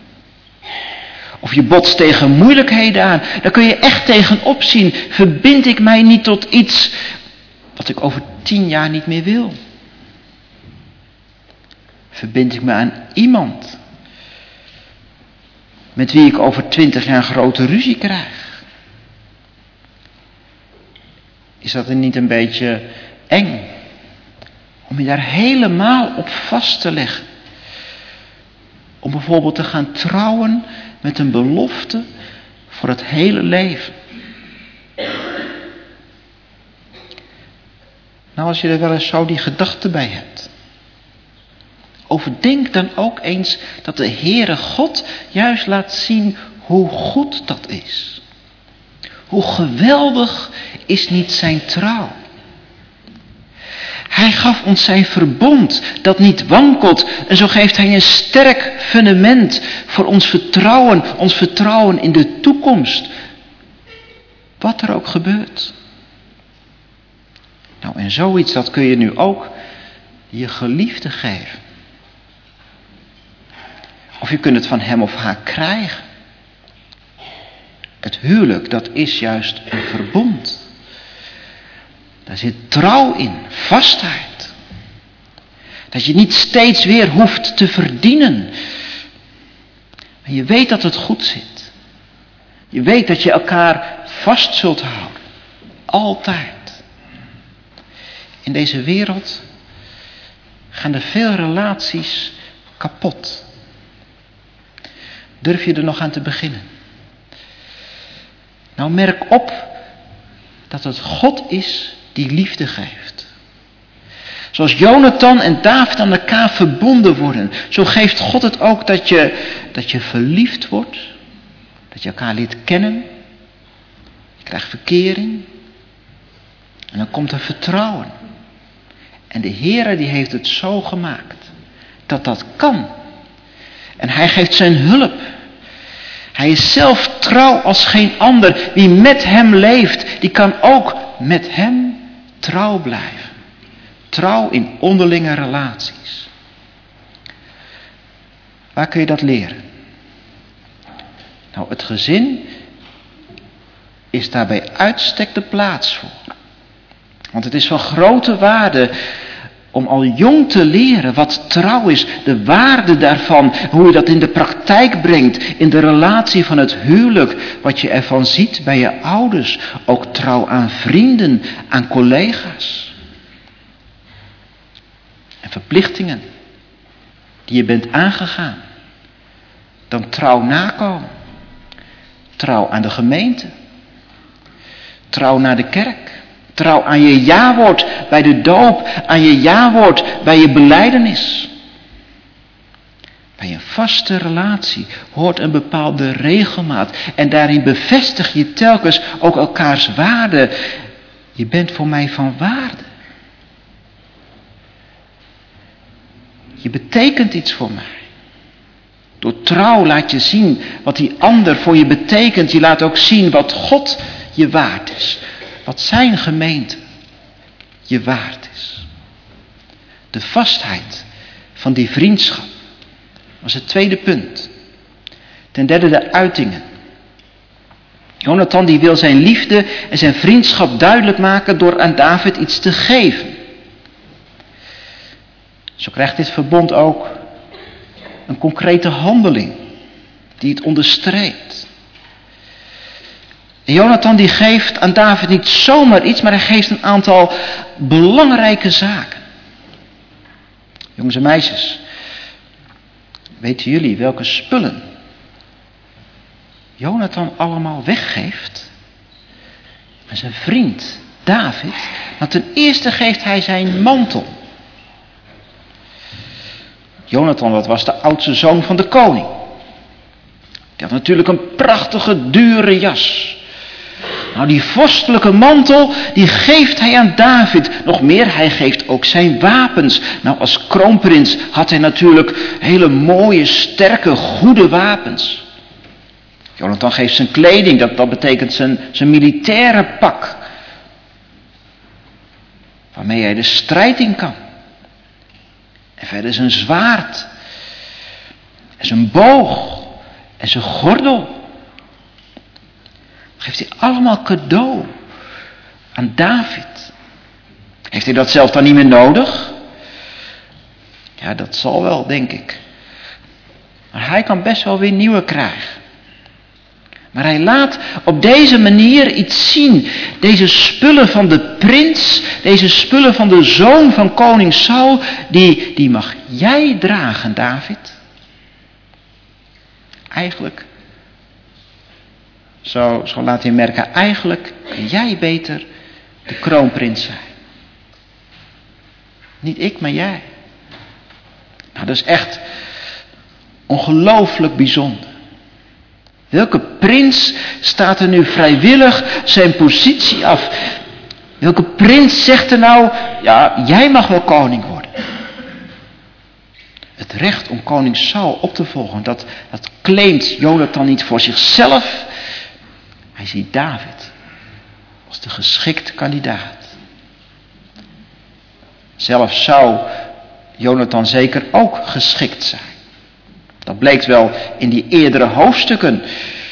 Of je botst tegen moeilijkheden aan. Daar kun je echt tegenop zien. Verbind ik mij niet tot iets wat ik over 10 jaar niet meer wil? Verbind ik me aan iemand met wie ik over 20 jaar grote ruzie krijg? Is dat niet een beetje eng om je daar helemaal op vast te leggen? Om bijvoorbeeld te gaan trouwen met een belofte voor het hele leven. Nou, als je er wel eens zo die gedachte bij hebt. Overdenk dan ook eens dat de Heere God juist laat zien hoe goed dat is. Hoe geweldig is niet zijn trouw. Hij gaf ons zijn verbond dat niet wankelt. En zo geeft hij een sterk fundament voor ons vertrouwen in de toekomst. Wat er ook gebeurt. Nou, en zoiets, dat kun je nu ook je geliefde geven. Of je kunt het van hem of haar krijgen. Het huwelijk, dat is juist een verbond. Daar zit trouw in, vastheid. Dat je niet steeds weer hoeft te verdienen. Maar je weet dat het goed zit. Je weet dat je elkaar vast zult houden. Altijd. In deze wereld gaan er veel relaties kapot. Durf je er nog aan te beginnen? Nou, merk op dat het God is die liefde geeft. Zoals Jonathan en David aan elkaar verbonden worden, zo geeft God het ook dat je verliefd wordt, dat je elkaar leert kennen, je krijgt verkering en dan komt er vertrouwen. En de Heere die heeft het zo gemaakt dat dat kan. En hij geeft zijn hulp. Hij is zelf trouw als geen ander. Wie met hem leeft, die kan ook met hem trouw blijven. Trouw in onderlinge relaties. Waar kun je dat leren? Nou, het gezin is daar bij uitstek de plaats voor. Want het is van grote waarde om al jong te leren wat trouw is, de waarde daarvan, hoe je dat in de praktijk brengt, in de relatie van het huwelijk, wat je ervan ziet bij je ouders, ook trouw aan vrienden, aan collega's. En verplichtingen die je bent aangegaan. Dan trouw nakomen. Trouw aan de gemeente. Trouw naar de kerk. Trouw aan je jawoord bij de doop, aan je jawoord bij je belijdenis. Bij een vaste relatie hoort een bepaalde regelmaat. En daarin bevestig je telkens ook elkaars waarde. Je bent voor mij van waarde. Je betekent iets voor mij. Door trouw laat je zien wat die ander voor je betekent. Je laat ook zien wat God je waard is. Wat zijn gemeente je waard is. De vastheid van die vriendschap was het tweede punt. Ten derde de uitingen. Jonathan die wil zijn liefde en zijn vriendschap duidelijk maken door aan David iets te geven. Zo krijgt dit verbond ook een concrete handeling die het onderstreept. En Jonathan die geeft aan David niet zomaar iets, maar hij geeft een aantal belangrijke zaken. Jongens en meisjes, weten jullie welke spullen Jonathan allemaal weggeeft? En zijn vriend David, want ten eerste geeft hij zijn mantel. Jonathan, dat was de oudste zoon van de koning. Die had natuurlijk een prachtige, dure jas. Nou, die vorstelijke mantel, die geeft hij aan David. Nog meer, hij geeft ook zijn wapens. Nou, als kroonprins had hij natuurlijk hele mooie, sterke, goede wapens. Jonathan geeft zijn kleding, dat betekent zijn militaire pak. Waarmee hij de strijd in kan. En verder zijn zwaard. En zijn boog. En zijn gordel. Geeft hij allemaal cadeau aan David. Heeft hij dat zelf dan niet meer nodig? Ja, dat zal wel, denk ik. Maar hij kan best wel weer nieuwe krijgen. Maar hij laat op deze manier iets zien. Deze spullen van de prins, deze spullen van de zoon van koning Saul, die mag jij dragen, David. Eigenlijk, zo laat hij merken, eigenlijk kun jij beter de kroonprins zijn. Niet ik, maar jij. Nou, dat is echt ongelooflijk bijzonder. Welke prins staat er nu vrijwillig zijn positie af? Welke prins zegt er nou, ja, jij mag wel koning worden? Het recht om koning Saul op te volgen, dat claimt Jonathan niet voor zichzelf. Hij ziet David als de geschikte kandidaat. Zelf zou Jonathan zeker ook geschikt zijn. Dat bleek wel in die eerdere hoofdstukken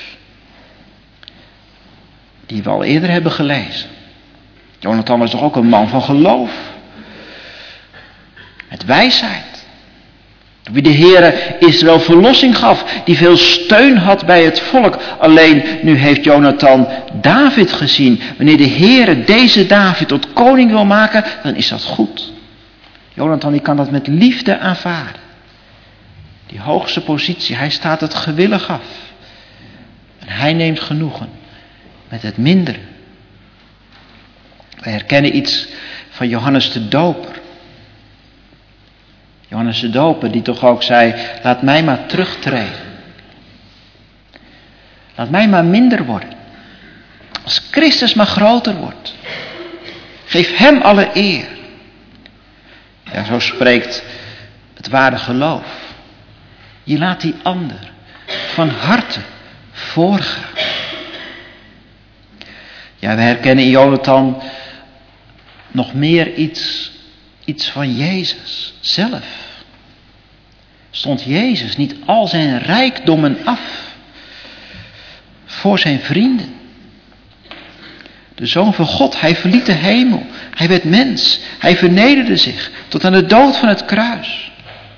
die we al eerder hebben gelezen. Jonathan was toch ook een man van geloof. Met wijsheid. Wie de Heere Israël verlossing gaf, die veel steun had bij het volk. Alleen nu heeft Jonathan David gezien. Wanneer de Heere deze David tot koning wil maken, dan is dat goed. Jonathan die kan dat met liefde aanvaarden. Die hoogste positie, hij staat het gewillig af. En hij neemt genoegen met het mindere. Wij herkennen iets van Johannes de Doper. Johannes de Doper die toch ook zei, laat mij maar terugtreden. Laat mij maar minder worden. Als Christus maar groter wordt. Geef hem alle eer. Ja, zo spreekt het ware geloof. Je laat die ander van harte voorgaan. Ja, we herkennen in Jonathan nog meer iets van Jezus zelf. Stond Jezus niet al zijn rijkdommen af voor zijn vrienden? De Zoon van God, hij verliet de hemel. Hij werd mens. Hij vernederde zich tot aan de dood van het kruis.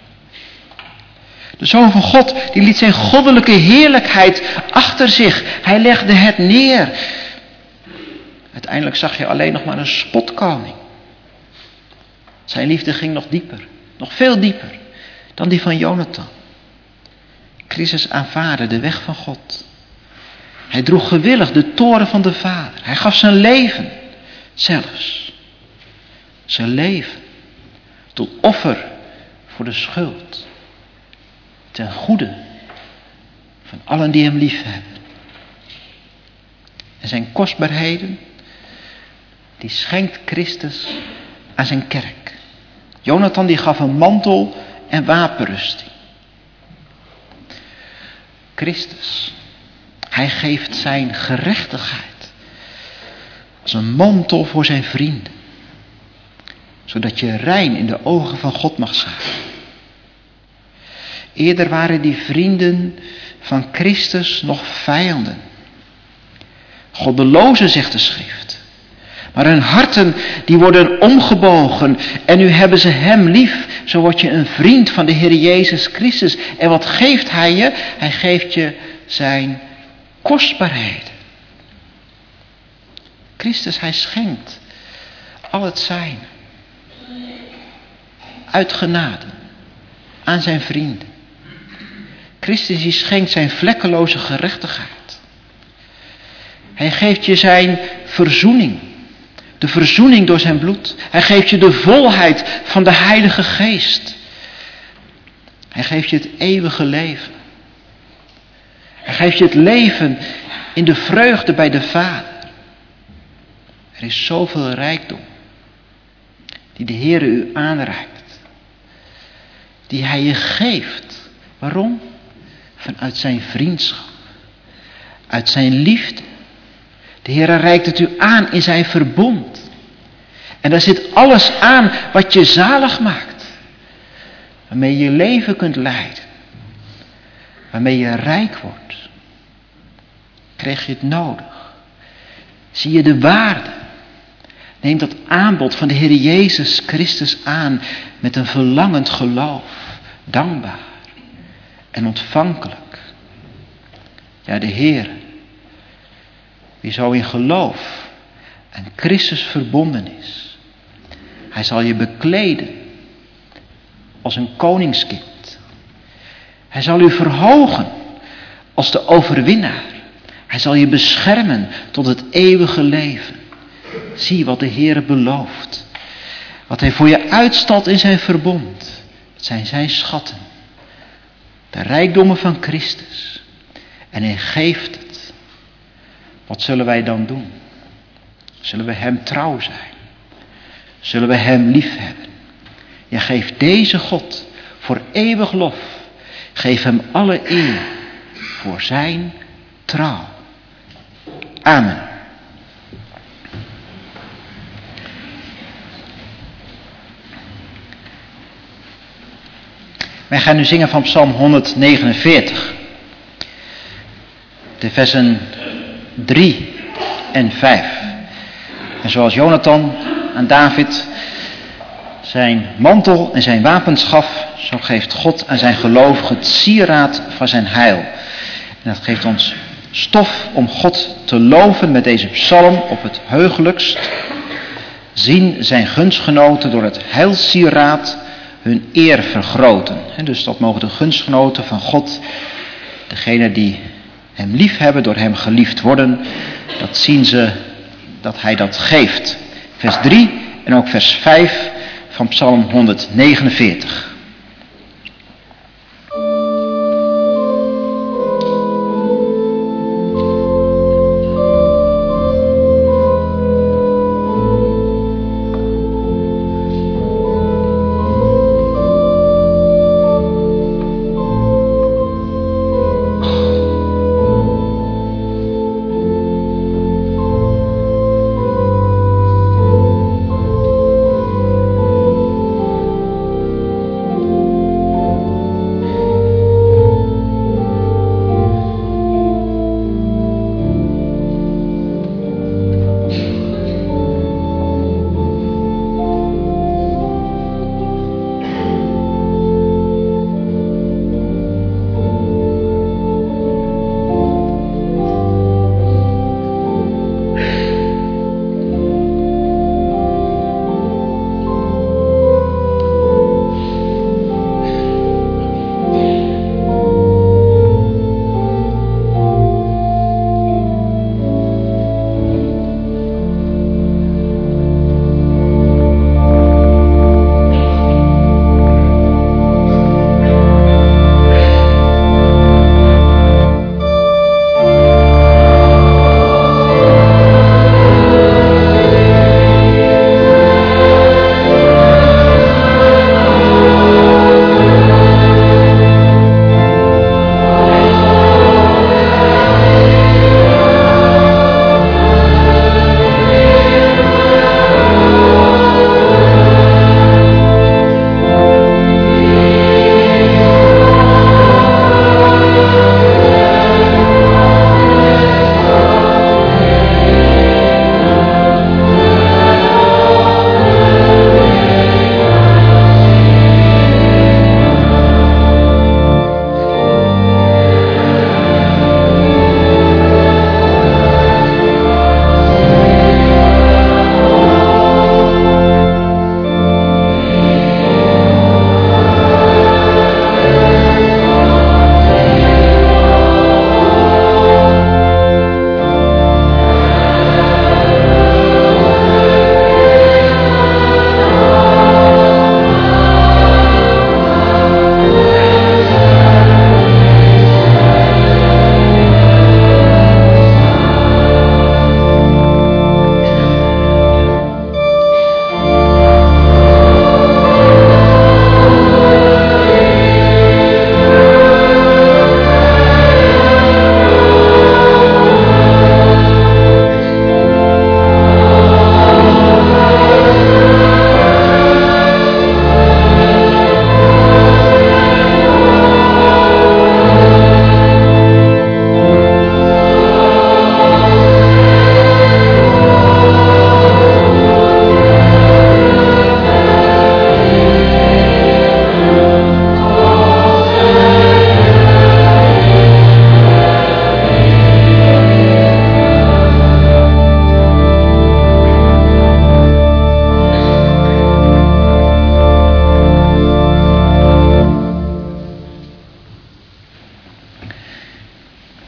De Zoon van God, die liet zijn goddelijke heerlijkheid achter zich. Hij legde het neer. Uiteindelijk zag je alleen nog maar een spotkoning. Zijn liefde ging nog dieper. Nog veel dieper dan die van Jonathan. Christus aanvaardde de weg van God. Hij droeg gewillig de toren van de Vader. Hij gaf zijn leven zelfs. Zijn leven tot offer voor de schuld. Ten goede van allen die hem lief hebben. En zijn kostbaarheden, die schenkt Christus aan zijn kerk. Jonathan die gaf een mantel en wapenrusting. Christus, hij geeft zijn gerechtigheid als een mantel voor zijn vrienden. Zodat je rein in de ogen van God mag zijn. Eerder waren die vrienden van Christus nog vijanden. Goddelozen, zegt de schrift. Maar hun harten die worden omgebogen en nu hebben ze hem lief. Zo word je een vriend van de Heer Jezus Christus. En wat geeft hij je? Hij geeft je zijn kostbaarheden. Christus, hij schenkt al het zijn. Uit genade aan zijn vrienden. Christus die schenkt zijn vlekkeloze gerechtigheid. Hij geeft je zijn verzoening. De verzoening door zijn bloed. Hij geeft je de volheid van de Heilige Geest. Hij geeft je het eeuwige leven. Hij geeft je het leven in de vreugde bij de Vader. Er is zoveel rijkdom die de Heere u aanreikt. Die hij je geeft. Waarom? Vanuit zijn vriendschap. Uit zijn liefde. De Heere reikt het u aan in zijn verbond. En daar zit alles aan wat je zalig maakt. Waarmee je leven kunt leiden. Waarmee je rijk wordt. Krijg je het nodig. Zie je de waarde Neem dat aanbod van de Heer Jezus Christus aan met een verlangend geloof, dankbaar en ontvankelijk. Ja, de Heer, wie zo in geloof en Christus verbonden is, hij zal je bekleden als een koningskind. Hij zal u verhogen als de overwinnaar. Hij zal je beschermen tot het eeuwige leven. Zie wat de Heer belooft. Wat hij voor je uitstalt in zijn verbond. Het zijn zijn schatten. De rijkdommen van Christus. En hij geeft het. Wat zullen wij dan doen? Zullen we hem trouw zijn? Zullen we hem liefhebben? Ja, geef deze God voor eeuwig lof. Geef hem alle eer voor zijn trouw. Amen. Wij gaan nu zingen van Psalm 149. De versen 3 en 5. En zoals Jonathan aan David zijn mantel en zijn wapens gaf, zo geeft God aan zijn gelovigen het sieraad van zijn heil. En dat geeft ons stof om God te loven met deze psalm op het heugelijkst. Zien zijn gunstgenoten door het heilsieraad hun eer vergroten. En dus dat mogen de gunstgenoten van God, degenen die hem lief hebben, door hem geliefd worden, dat zien ze dat hij dat geeft. Vers 3 en ook vers 5 van Psalm 149.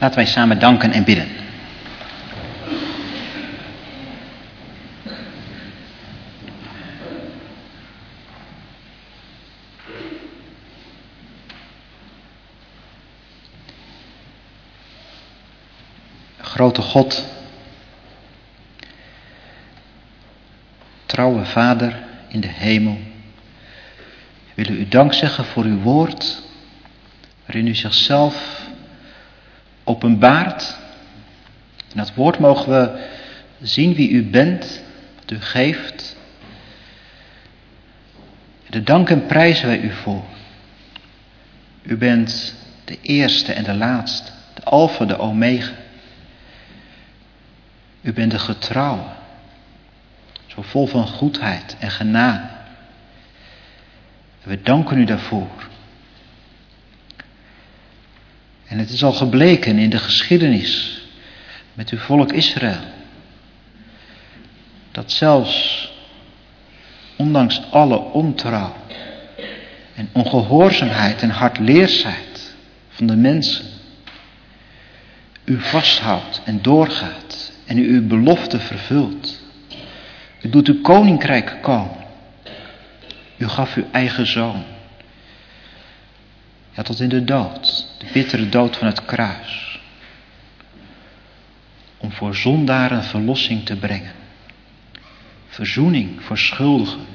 Laten wij samen danken en bidden. Grote God, trouwe Vader in de hemel, we willen u dank zeggen voor uw woord, waarin u zichzelf openbaart. In dat woord mogen we zien wie u bent, wat u geeft. En de dank en prijzen wij u voor. U bent de eerste en de laatste, de Alpha, de Omega. U bent de getrouwe, zo vol van goedheid en genade. En we danken u daarvoor. En het is al gebleken in de geschiedenis met uw volk Israël, dat zelfs ondanks alle ontrouw en ongehoorzaamheid en hardleersheid van de mensen, u vasthoudt en doorgaat en u uw belofte vervult. U doet uw koninkrijk komen. U gaf uw eigen zoon. Ja, tot in de dood, de bittere dood van het kruis. Om voor zondaren verlossing te brengen. Verzoening voor schuldigen.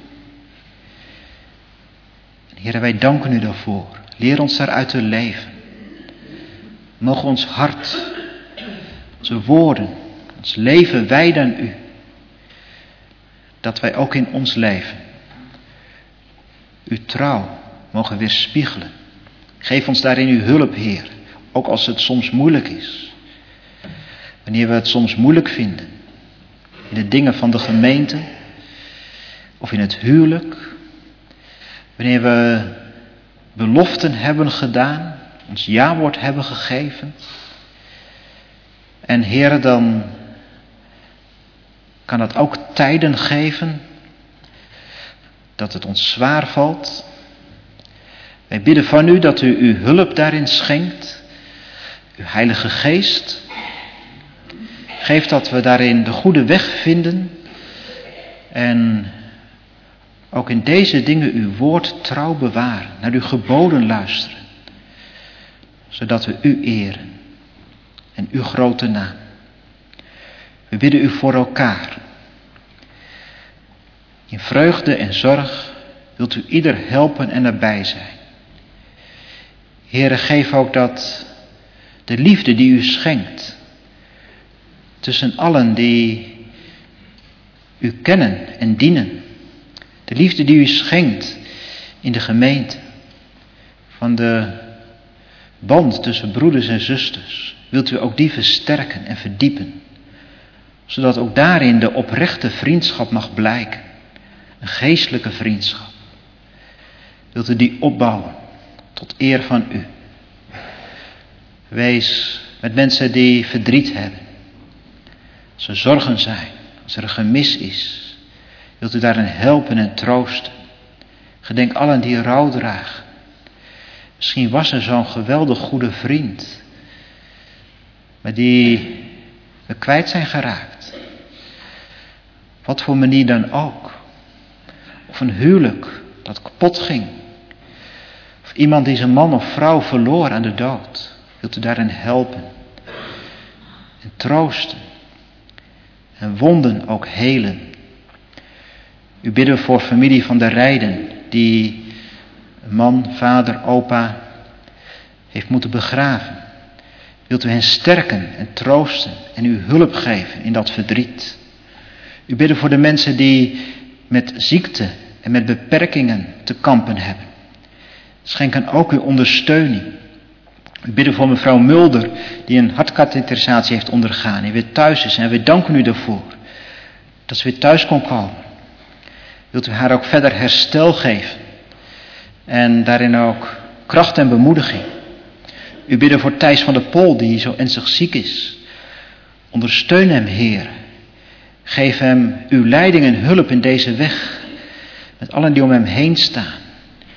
En Heere, wij danken u daarvoor. Leer ons daaruit te leven. Mogen ons hart, onze woorden, ons leven wijden aan u. Dat wij ook in ons leven uw trouw mogen weerspiegelen. Geef ons daarin uw hulp, Heer. Ook als het soms moeilijk is. Wanneer we het soms moeilijk vinden. In de dingen van de gemeente. Of in het huwelijk. Wanneer we beloften hebben gedaan. Ons ja-woord hebben gegeven. En Heer, dan kan het ook tijden geven dat het ons zwaar valt. Wij bidden van u dat u uw hulp daarin schenkt, uw Heilige Geest. Geef dat we daarin de goede weg vinden en ook in deze dingen uw woord trouw bewaren, naar uw geboden luisteren, zodat we u eren en uw grote naam. We bidden u voor elkaar. In vreugde en zorg wilt u ieder helpen en erbij zijn. Heere, geef ook dat de liefde die u schenkt tussen allen die u kennen en dienen. De liefde die u schenkt in de gemeente. Van de band tussen broeders en zusters. Wilt u ook die versterken en verdiepen. Zodat ook daarin de oprechte vriendschap mag blijken. Een geestelijke vriendschap. Wilt u die opbouwen tot eer van u. Wees met mensen die verdriet hebben. Als er zorgen zijn, als er een gemis is. Wilt u daarin helpen en troosten. Gedenk allen die rouw dragen. Misschien was er zo'n geweldig goede vriend. Maar die we kwijt zijn geraakt. Wat voor manier dan ook. Of een huwelijk dat kapot ging. Of iemand die zijn man of vrouw verloor aan de dood. Wilt u daarin helpen. En troosten. En wonden ook helen. U bidden voor familie van de Rijden. Die een man, vader, opa heeft moeten begraven. Wilt u hen sterken en troosten en u hulp geven in dat verdriet. U bidden voor de mensen die met ziekte en met beperkingen te kampen hebben. Schenk ook uw ondersteuning. U bidden voor mevrouw Mulder die een hartkatheterisatie heeft ondergaan en weer thuis is. En we danken u daarvoor dat ze weer thuis kon komen. Wilt u haar ook verder herstel geven en daarin ook kracht en bemoediging. U bidden voor Thijs van der Pol die zo ernstig ziek is. Ondersteun hem, Heer. Geef hem uw leiding en hulp in deze weg. Met allen die om hem heen staan.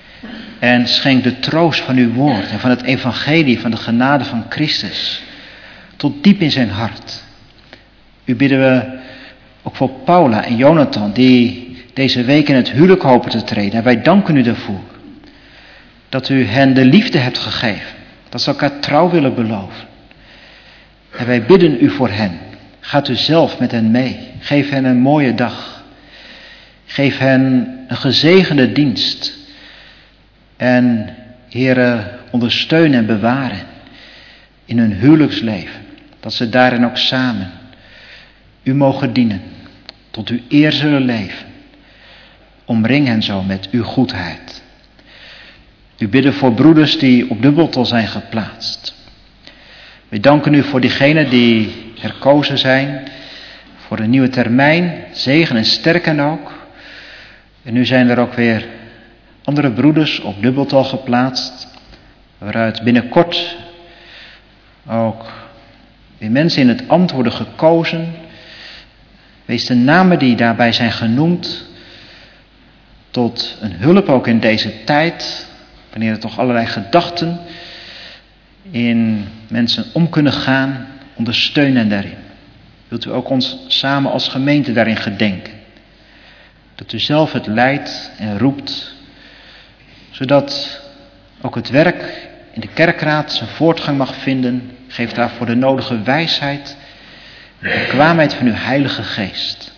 En schenk de troost van uw woord en van het evangelie van de genade van Christus. tot diep in zijn hart. U bidden we ook voor Paula en Jonathan, die deze week in het huwelijk hopen te treden. En wij danken u daarvoor. Dat u hen de liefde hebt gegeven. Dat ze elkaar trouw willen beloven. En wij bidden u voor hen. Gaat u zelf met hen mee. Geef hen een mooie dag. Geef hen een gezegende dienst. En Heere, ondersteun en bewaren in hun huwelijksleven. Dat ze daarin ook samen u mogen dienen. Tot uw eer zullen leven. Omring hen zo met uw goedheid. U bidden voor broeders die op dubbeltel zijn geplaatst. We danken u voor diegenen die herkozen zijn. Voor een nieuwe termijn. Zegen en sterken ook. En nu zijn er ook weer andere broeders op dubbeltal geplaatst. Waaruit binnenkort ook weer mensen in het ambt worden gekozen. Wees de namen die daarbij zijn genoemd tot een hulp ook in deze tijd. Wanneer er toch allerlei gedachten in mensen om kunnen gaan. Ondersteun hen daarin. Wilt u ook ons samen als gemeente daarin gedenken. Dat u zelf het leidt en roept. Zodat ook het werk in de kerkraad zijn voortgang mag vinden. Geef daarvoor de nodige wijsheid en de bekwaamheid van uw Heilige Geest.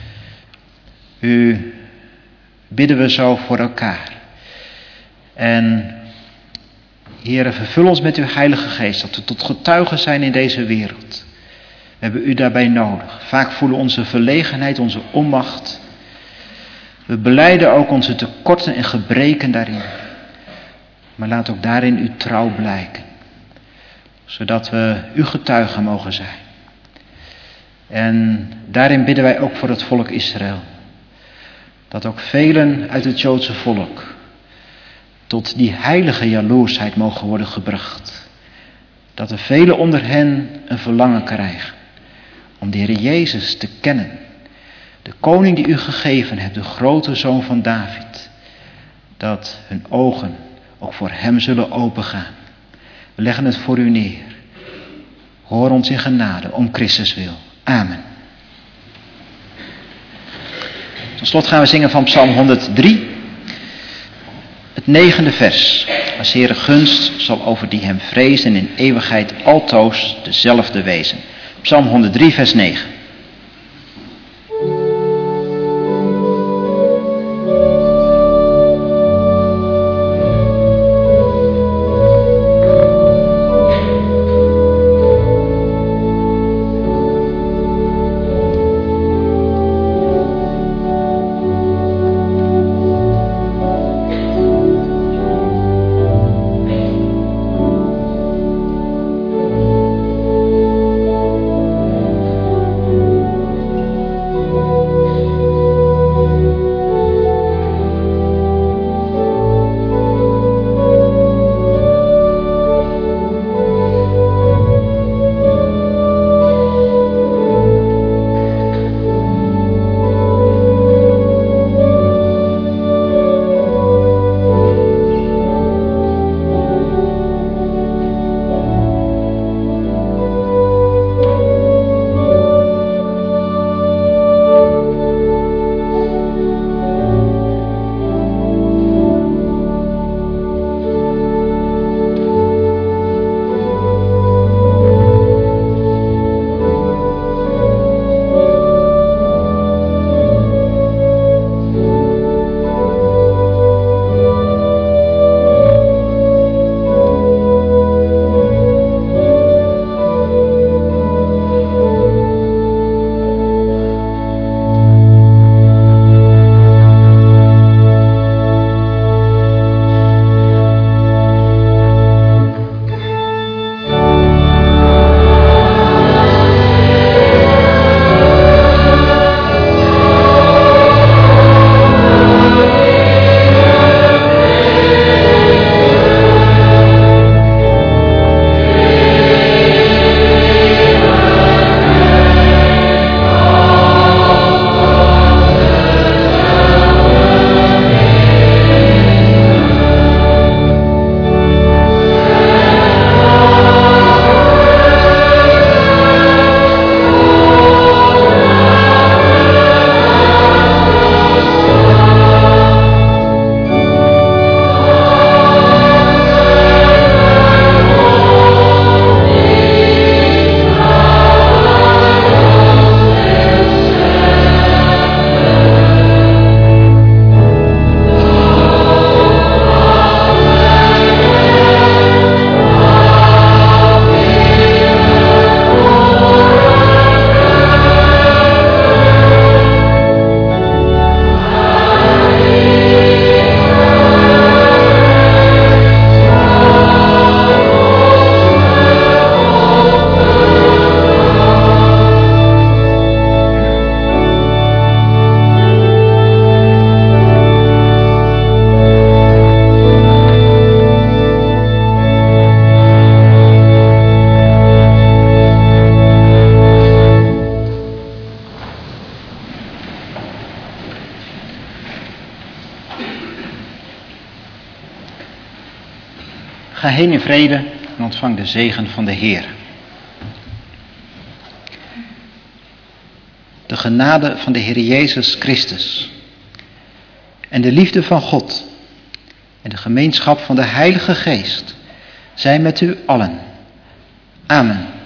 U bidden we zo voor elkaar. En Heere, vervul ons met uw Heilige Geest, dat we tot getuigen zijn in deze wereld. We hebben u daarbij nodig. Vaak voelen onze verlegenheid, onze onmacht. We belijden ook onze tekorten en gebreken daarin. Maar laat ook daarin uw trouw blijken. Zodat we uw getuigen mogen zijn. En daarin bidden wij ook voor het volk Israël. Dat ook velen uit het Joodse volk tot die heilige jaloersheid mogen worden gebracht. Dat er velen onder hen een verlangen krijgen om de Heer Jezus te kennen. De koning die u gegeven hebt, de grote zoon van David. Dat hun ogen ook voor hem zullen opengaan. We leggen het voor u neer. Hoor ons in genade om Christus wil. Amen. Tot slot gaan we zingen van Psalm 103. Het 9e vers. Als Heere gunst zal over die hem vrezen in eeuwigheid altoos dezelfde wezen. Psalm 103 vers 9. Ga heen in vrede en ontvang de zegen van de Heer. De genade van de Heer Jezus Christus en de liefde van God en de gemeenschap van de Heilige Geest zijn met u allen. Amen.